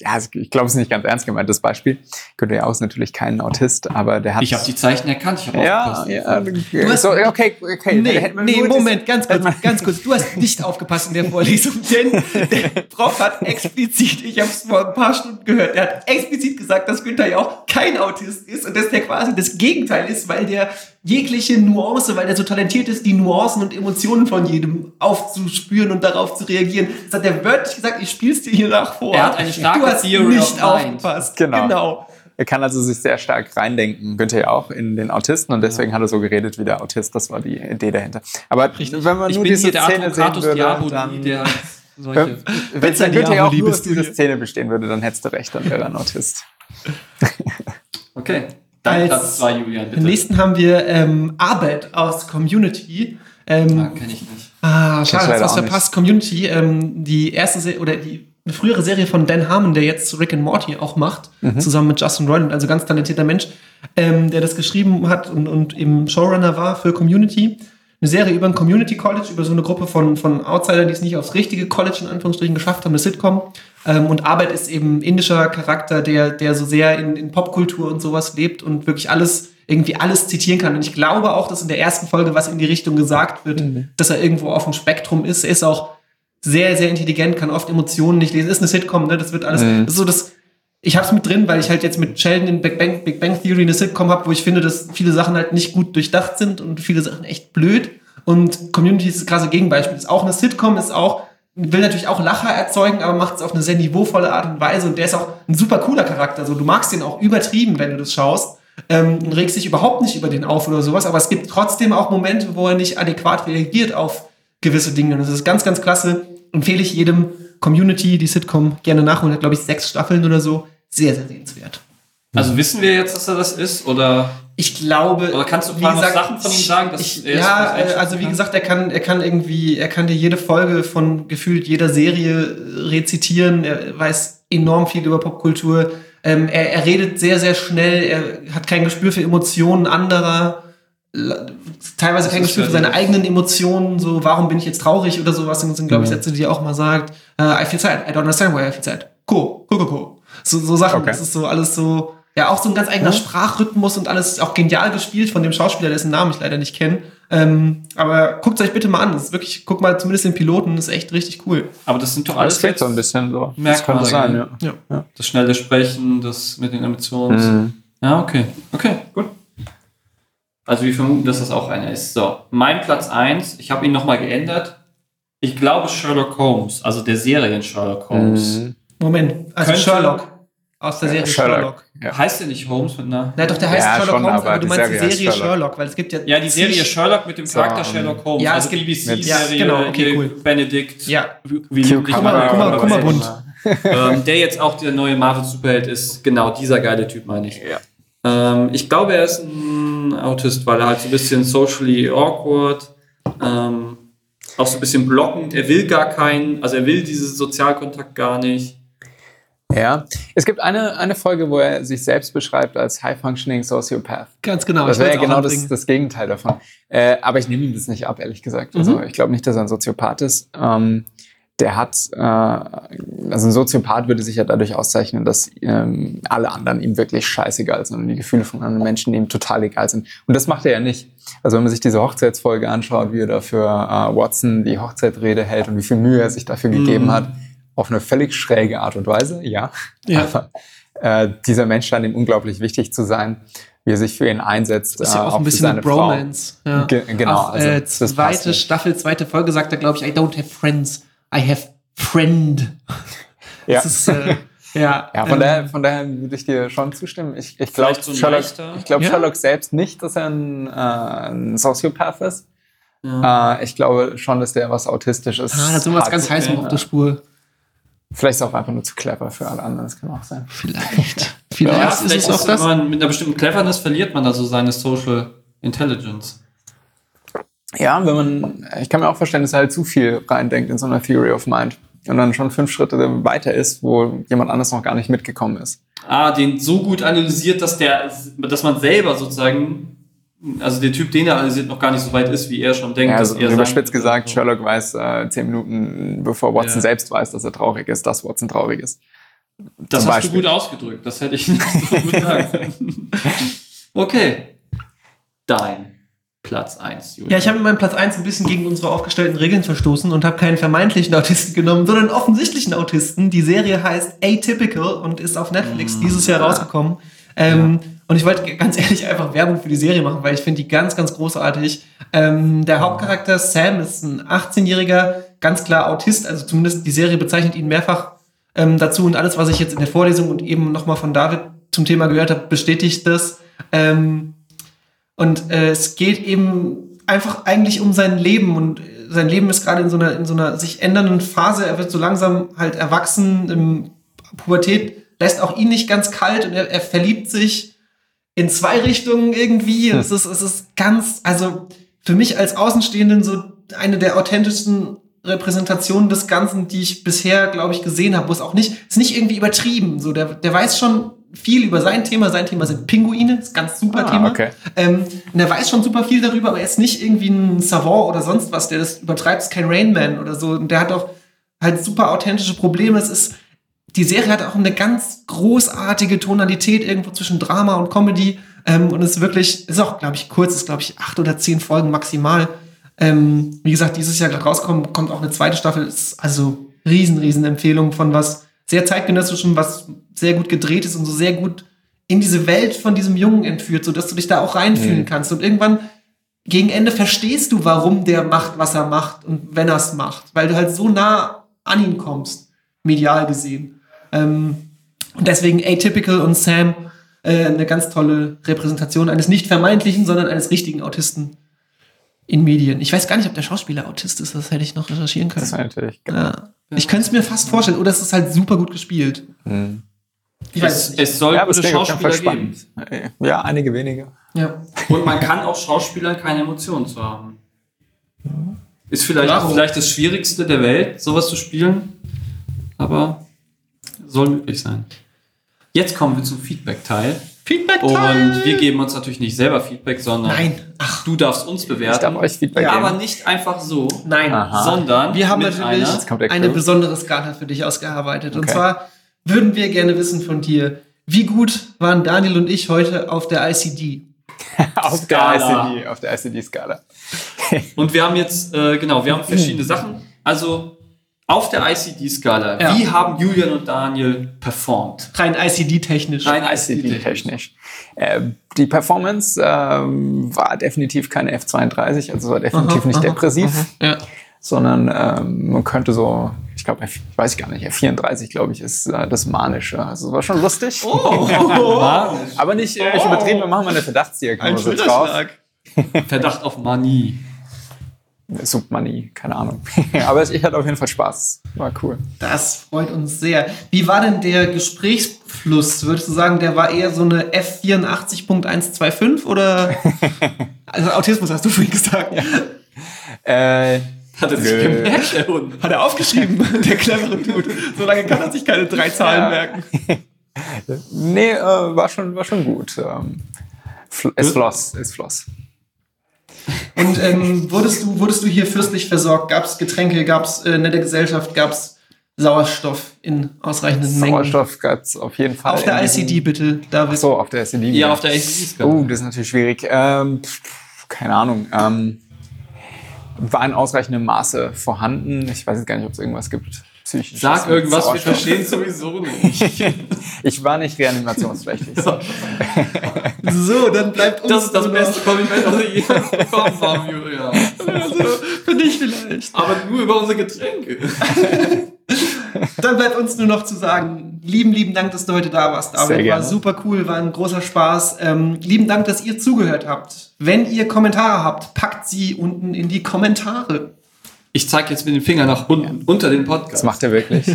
also ich glaube, es ist nicht ganz ernst gemeint, das Beispiel. Günther Jauch ist natürlich kein Autist, aber der hat... Ich habe die Zeichen erkannt, ich habe aufgepasst. Du hast, okay. Moment, ganz kurz. Du hast nicht aufgepasst in der Vorlesung, denn der Prof hat explizit, ich habe es vor ein paar Stunden gehört, er hat explizit gesagt, dass Günther Jauch kein Autist ist und dass der quasi das Gegenteil ist, weil der jegliche Nuance, weil der so talentiert ist, die Nuancen und Emotionen von jedem aufzuspüren und darauf zu reagieren. Das hat er wörtlich gesagt, ich spiel's dir hier nach vor. Er hat eine starke Du hast Theory nicht of Mind. aufgepasst. Genau. Er kann also sich sehr stark reindenken, Günther Jauch, in den Autisten und deswegen hat er so geredet wie der Autist. Das war die Idee dahinter. Aber wenn man Ich nur bin diese hier der Szene sehen Advocatus würde, Diaboli, dann... der halt solche... Wenn Günther Jauch Diaboli nur aus bist du dieser hier. Szene bestehen würde, dann hättest du recht, dann wäre er ein Autist. Okay, dann Platz Als 2, Julian, bitte. nächsten haben wir Arbeit aus Community. Kenn ich nicht. Schade, leider hast was auch verpasst. Community, die erste eine frühere Serie von Dan Harmon, der jetzt Rick and Morty auch macht, zusammen mit Justin Roiland, also ganz talentierter Mensch, der das geschrieben hat und eben Showrunner war für Community. Eine Serie über ein Community College, über so eine Gruppe von Outsidern, die es nicht aufs richtige College in Anführungsstrichen geschafft haben, eine Sitcom. Und Arbeit ist eben ein indischer Charakter, der so sehr in Popkultur und sowas lebt und wirklich alles zitieren kann. Und ich glaube auch, dass in der ersten Folge was in die Richtung gesagt wird, dass er irgendwo auf dem Spektrum ist. Er ist auch sehr, sehr intelligent, kann oft Emotionen nicht lesen. Ist eine Sitcom, ne? Das wird alles, das ist so das, ich hab's mit drin, weil ich halt jetzt mit Sheldon in Big Bang Theory eine Sitcom habe, wo ich finde, dass viele Sachen halt nicht gut durchdacht sind und viele Sachen echt blöd. Und Community ist das krasse Gegenbeispiel. Ist auch eine Sitcom, will natürlich auch Lacher erzeugen, aber macht es auf eine sehr niveauvolle Art und Weise. Und der ist auch ein super cooler Charakter. Also du magst den auch übertrieben, wenn du das schaust. Und regst dich überhaupt nicht über den auf oder sowas. Aber es gibt trotzdem auch Momente, wo er nicht adäquat reagiert auf gewisse Dinge. Und das ist ganz, ganz klasse. Empfehle ich jedem Community, die Sitcom, gerne nachholen. Hat, glaube ich, 6 Staffeln oder so. Sehr, sehr sehenswert. Also wissen wir jetzt, dass er das ist, oder? Ich glaube. Oder kannst du ein paar Sachen von ihm sagen? Wie gesagt, er kann dir jede Folge von gefühlt jeder Serie rezitieren. Er weiß enorm viel über Popkultur. Er redet sehr, sehr schnell. Er hat kein Gespür für Emotionen anderer. Teilweise kein Gespür für seine eigenen Emotionen. So, warum bin ich jetzt traurig oder sowas? Das sind, glaube ich, Sätze, die er auch mal sagt. I feel sad. I don't understand why I feel sad. Cool. So Sachen. Okay. Das ist so alles so. Ja, auch so ein ganz eigener Sprachrhythmus und alles auch genial gespielt von dem Schauspieler, dessen Namen ich leider nicht kenne. Aber guckt euch bitte mal an. Das ist wirklich, guck mal zumindest den Piloten, das ist echt richtig cool. Aber das sind doch alles Das klingt so ein bisschen so. Das könnte sein, ja. Das schnelle Sprechen, das mit den Emotionen. Ja, okay, gut. Also wir vermuten, dass das auch einer ist. So, mein Platz 1, ich habe ihn nochmal geändert. Ich glaube Sherlock Holmes, also der Serien Sherlock Holmes. Moment, also Könnte- Sherlock aus der Serie Sherlock. Ja. Heißt der nicht Holmes mit einer... Na doch, der heißt Ja, Sherlock schon, Holmes, aber aber du die meinst die Serie heißt Serie Sherlock. Sherlock, weil es gibt Ja, die Serie Sherlock mit dem Charakter So, Sherlock Holmes. ja, also es gibt- BBC-Serie, ja, genau, okay, cool. Benedict. Ja. Kummerbund. Kummerbund. Der jetzt auch der neue Marvel-Superheld ist. Genau, dieser geile Typ, meine ich. Ja. Ich glaube, er ist ein Autist, weil er halt so ein bisschen socially awkward, auch so ein bisschen blockend. Er will gar keinen, also er will diesen Sozialkontakt gar nicht. Ja, es gibt eine Folge, wo er sich selbst beschreibt als High-Functioning Sociopath. Ganz genau. Das ich wäre wollte ja auch genau anbringen. das Gegenteil davon. Aber ich nehme ihm das nicht ab, ehrlich gesagt. Also ich glaube nicht, dass er ein Soziopath ist. Der hat, also ein Soziopath würde sich ja dadurch auszeichnen, dass alle anderen ihm wirklich scheißegal sind und die Gefühle von anderen Menschen ihm total egal sind. Und das macht er ja nicht. Also wenn man sich diese Hochzeitsfolge anschaut, wie er dafür Watson die Hochzeitsrede hält und wie viel Mühe er sich dafür gegeben hat, auf eine völlig schräge Art und Weise, ja. Aber dieser Mensch scheint ihm unglaublich wichtig zu sein, wie er sich für ihn einsetzt. Das ist ja auch für ein bisschen seine eine Bromance. Ja. Genau. Auch, Also, das passt zweite nicht. Staffel, zweite Folge sagt er, glaube ich, I don't have friends, I have friend. Ja. Das ist, ja, Von daher würde ich dir schon zustimmen. Ich glaube Vielleicht so ein Sherlock, leichter- ich glaub, Ja. Sherlock selbst nicht, dass er ein Sociopath ist. Ja. Ich glaube schon, dass der was Autistisches da sind wir was hat. ganz Heißem auf der Spur. Vielleicht ist er auch einfach nur zu clever für alle anderen. Das kann auch sein. Vielleicht. Ja, Vielleicht ist vielleicht es auch das. man, mit einer bestimmten Cleverness verliert man also seine Social Intelligence. Ja, ich kann mir auch vorstellen, dass er halt zu viel reindenkt in so eine Theory of Mind. Und dann schon 5 Schritte weiter ist, wo jemand anderes noch gar nicht mitgekommen ist. Den so gut analysiert, dass man selber sozusagen, also der Typ, den er analysiert, noch gar nicht so weit ist, wie er schon denkt. Ja, dass also er überspitzt sein- gesagt, Sherlock weiß 10 Minuten, bevor Watson Ja. selbst weiß, dass er traurig ist, dass Watson traurig ist. Das Zum hast Beispiel. du gut ausgedrückt. Das hätte ich nicht so gut sagen können. Okay. Dein Platz 1, Julian. Ja, ich habe mit meinem Platz 1 ein bisschen gegen unsere aufgestellten Regeln verstoßen und habe keinen vermeintlichen Autisten genommen, sondern einen offensichtlichen Autisten. Die Serie heißt Atypical und ist auf Netflix dieses Jahr rausgekommen. Und ich wollte ganz ehrlich einfach Werbung für die Serie machen, weil ich finde die ganz, ganz großartig. Der Hauptcharakter Sam ist ein 18-jähriger, ganz klar Autist, also zumindest die Serie bezeichnet ihn mehrfach dazu und alles, was ich jetzt in der Vorlesung und eben nochmal von David zum Thema gehört habe, bestätigt das. Und es geht eben einfach eigentlich um sein Leben und sein Leben ist gerade in so einer sich ändernden Phase. Er wird so langsam halt erwachsen. Pubertät lässt auch ihn nicht ganz kalt und er verliebt sich in zwei Richtungen irgendwie. Es ist ganz, also für mich als Außenstehenden so eine der authentischsten Repräsentationen des Ganzen, die ich bisher, glaube ich, gesehen habe, wo es auch nicht, ist nicht irgendwie übertrieben. So, der weiß schon viel über sein Thema. Sein Thema sind Pinguine, das ist ein ganz super Thema. Okay. Und er weiß schon super viel darüber, aber er ist nicht irgendwie ein Savant oder sonst was, der das übertreibt, ist kein Rain Man oder so. Und der hat auch halt super authentische Probleme. Die Serie hat auch eine ganz großartige Tonalität irgendwo zwischen Drama und Comedy. Und ist auch, glaube ich, kurz, ist, glaube ich, 8 oder 10 Folgen maximal. Wie gesagt, dieses Jahr gerade rauskommt, kommt auch eine zweite Staffel. Ist also riesen Empfehlung von was sehr zeitgenössischem, was sehr gut gedreht ist und so sehr gut in diese Welt von diesem Jungen entführt, sodass du dich da auch reinfühlen kannst. Und irgendwann gegen Ende verstehst du, warum der macht, was er macht und wenn er es macht. Weil du halt so nah an ihn kommst, medial gesehen. Und deswegen Atypical und Sam eine ganz tolle Repräsentation eines nicht vermeintlichen, sondern eines richtigen Autisten in Medien. Ich weiß gar nicht, ob der Schauspieler Autist ist, das hätte ich noch recherchieren können. Das war natürlich Ja. Ich könnte es mir fast vorstellen, oder es ist halt super gut gespielt. Ich weiß es nicht. Es soll aber es gute klingt auf jeden Fall Schauspieler geben. spannend. Ja, einige wenige. Ja. Und man kann auch Schauspielern keine Emotionen zu haben. Ist vielleicht Warum? das Schwierigste der Welt, sowas zu spielen. Aber soll möglich sein. Jetzt kommen wir zum Feedback-Teil. Feedback-Teil! Und wir geben uns natürlich nicht selber Feedback, sondern Nein. Ach, du darfst uns Ich bewerten. darf euch Feedback Aber geben. nicht einfach so, nein. Aha. sondern Wir haben mit natürlich einer kommt der eine Clou. besondere Skala für dich ausgearbeitet. Und Okay. zwar würden wir gerne wissen von dir, wie gut waren Daniel und ich heute auf der ICD? auf der ICD-Skala. Und wir haben jetzt, wir haben verschiedene Sachen. Also auf der ICD-Skala, Ja. wie haben Julian und Daniel performt? Rein ICD-technisch. Rein ICD-technisch. Die Performance war definitiv keine F32, also war definitiv nicht depressiv, Ja. sondern man könnte so, ich glaube, ich weiß gar nicht, F34, glaube ich, ist das Manische. Also es war schon lustig. Aber nicht übertrieben, wir machen mal eine Verdachtsdiagnose drauf. Verdacht auf Manie. Submanie, keine Ahnung. Aber ich hatte auf jeden Fall Spaß. War cool. Das freut uns sehr. Wie war denn der Gesprächsfluss? Würdest du sagen, der war eher so eine F84.125 oder? Also Autismus hast du vorhin gesagt. Hat er sich gemerkt, der Hund? Hat er aufgeschrieben, der clevere Dude. So lange kann er sich keine 3 Zahlen merken. Nee, war schon gut. Es floss. Und wurdest du hier fürstlich versorgt? Gab es Getränke, gab es nette Gesellschaft, gab es Sauerstoff in ausreichenden Mengen? Sauerstoff gab es auf jeden Fall. Auf der ICD bitte, David. So, auf der ICD. Ja, auf der ICD-Skala. Oh, das ist natürlich schwierig. Keine Ahnung. War in ausreichendem Maße vorhanden. Ich weiß jetzt gar nicht, ob es irgendwas gibt. Psychisches Sag mit irgendwas, wir Sauerstoff. verstehen sowieso nicht. Ich war nicht reanimationspflichtig. So. So, dann bleibt uns Das ist das nur beste Kompliment, was wir jemals bekommen haben, Julia. Also, für dich vielleicht. Aber nur über unsere Getränke. Dann bleibt uns nur noch zu sagen, lieben Dank, dass du heute da warst, David. Sehr gerne. War super cool, war ein großer Spaß. Lieben Dank, dass ihr zugehört habt. Wenn ihr Kommentare habt, packt sie unten in die Kommentare. Ich zeige jetzt mit dem Finger nach unten, unter den Podcast. Das macht er wirklich.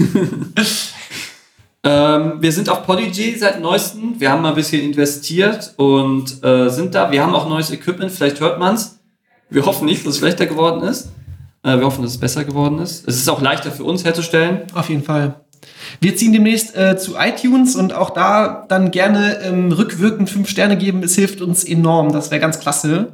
Wir sind auf Podigy seit neuestem. Wir haben mal ein bisschen investiert und sind da. Wir haben auch neues Equipment, vielleicht hört man es. Wir hoffen nicht, dass es schlechter geworden ist. Wir hoffen, dass es besser geworden ist. Es ist auch leichter für uns herzustellen. Auf jeden Fall. Wir ziehen demnächst zu iTunes und auch da dann gerne rückwirkend 5 Sterne geben. Es hilft uns enorm. Das wäre ganz klasse.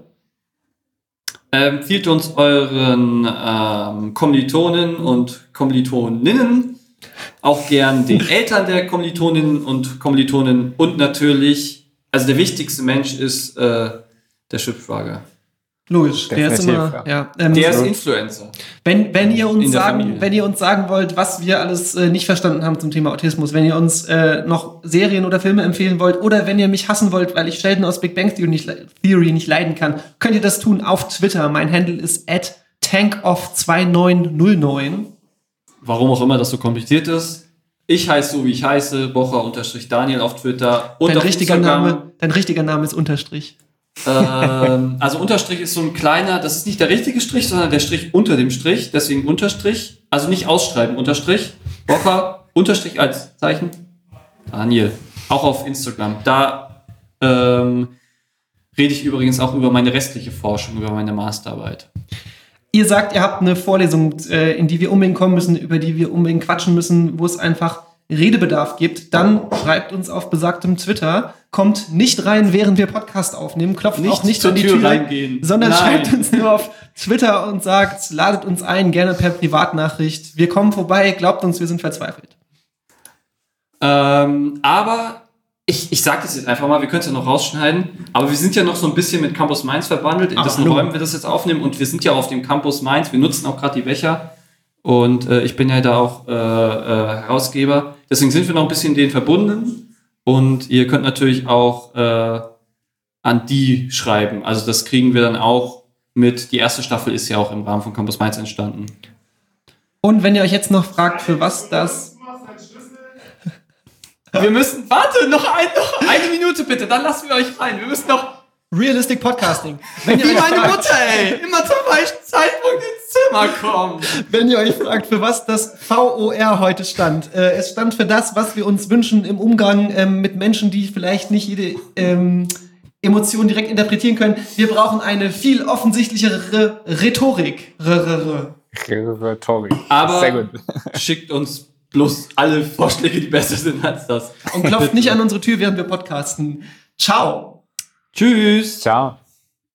Empfiehlt uns euren Kommilitonen und Kommilitoninnen Auch gern den Eltern der Kommilitoninnen und Kommilitonen und natürlich, also der wichtigste Mensch ist der Schwibschwager. Logisch, der ist Definitiv, immer, ja. Der ist Influencer. Wenn ihr uns In der sagen, Familie. wenn ihr uns sagen wollt, was wir alles nicht verstanden haben zum Thema Autismus, wenn ihr uns noch Serien oder Filme empfehlen wollt oder wenn ihr mich hassen wollt, weil ich Sheldon aus Big Bang Theory nicht leiden kann, könnt ihr das tun auf Twitter. Mein Handle ist @tankoff2909. Warum auch immer das so kompliziert ist. Ich heiße so, wie ich heiße, Bocher_Daniel auf Twitter und Dein auf richtiger Instagram. Name ist Unterstrich. Also Unterstrich ist so ein kleiner, das ist nicht der richtige Strich, sondern der Strich unter dem Strich, deswegen Unterstrich, also nicht ausschreiben, Unterstrich, Bocher, Unterstrich als Zeichen, Daniel, auch auf Instagram. Da rede ich übrigens auch über meine restliche Forschung, über meine Masterarbeit. Ihr sagt, ihr habt eine Vorlesung, in die wir unbedingt kommen müssen, über die wir unbedingt quatschen müssen, wo es einfach Redebedarf gibt, dann schreibt uns auf besagtem Twitter, kommt nicht rein, während wir Podcast aufnehmen, klopft auch nicht zur an die Tür Tür reingehen. sondern Nein. schreibt uns nur auf Twitter und sagt, ladet uns ein, gerne per Privatnachricht. Wir kommen vorbei, glaubt uns, wir sind verzweifelt. Aber ich sage das jetzt einfach mal, wir können es ja noch rausschneiden, aber wir sind ja noch so ein bisschen mit Campus Mainz verbandelt. In dessen Räumen wir das jetzt aufnehmen und wir sind ja auf dem Campus Mainz. Wir nutzen auch gerade die Becher und ich bin ja da auch Herausgeber. Deswegen sind wir noch ein bisschen denen verbunden und ihr könnt natürlich auch an die schreiben. Also das kriegen wir dann auch mit. Die erste Staffel ist ja auch im Rahmen von Campus Mainz entstanden. Und wenn ihr euch jetzt noch fragt, für was das... Wir müssen, warte, noch eine Minute bitte, dann lassen wir euch rein. Wir müssen noch... Realistic Podcasting. Wenn ihr Wie euch meine fragt, Mutter, ey! Immer zum falschen Zeitpunkt ins Zimmer kommen. Wenn ihr euch fragt, für was das VOR heute stand. Es stand für das, was wir uns wünschen im Umgang mit Menschen, die vielleicht nicht jede Emotion direkt interpretieren können. Wir brauchen eine viel offensichtlichere Rhetorik. Rhetorik. Aber Sehr gut. schickt uns bloß alle Vorschläge, die besser sind als das. Und klopft nicht an unsere Tür, während wir podcasten. Ciao. Tschüss. Ciao.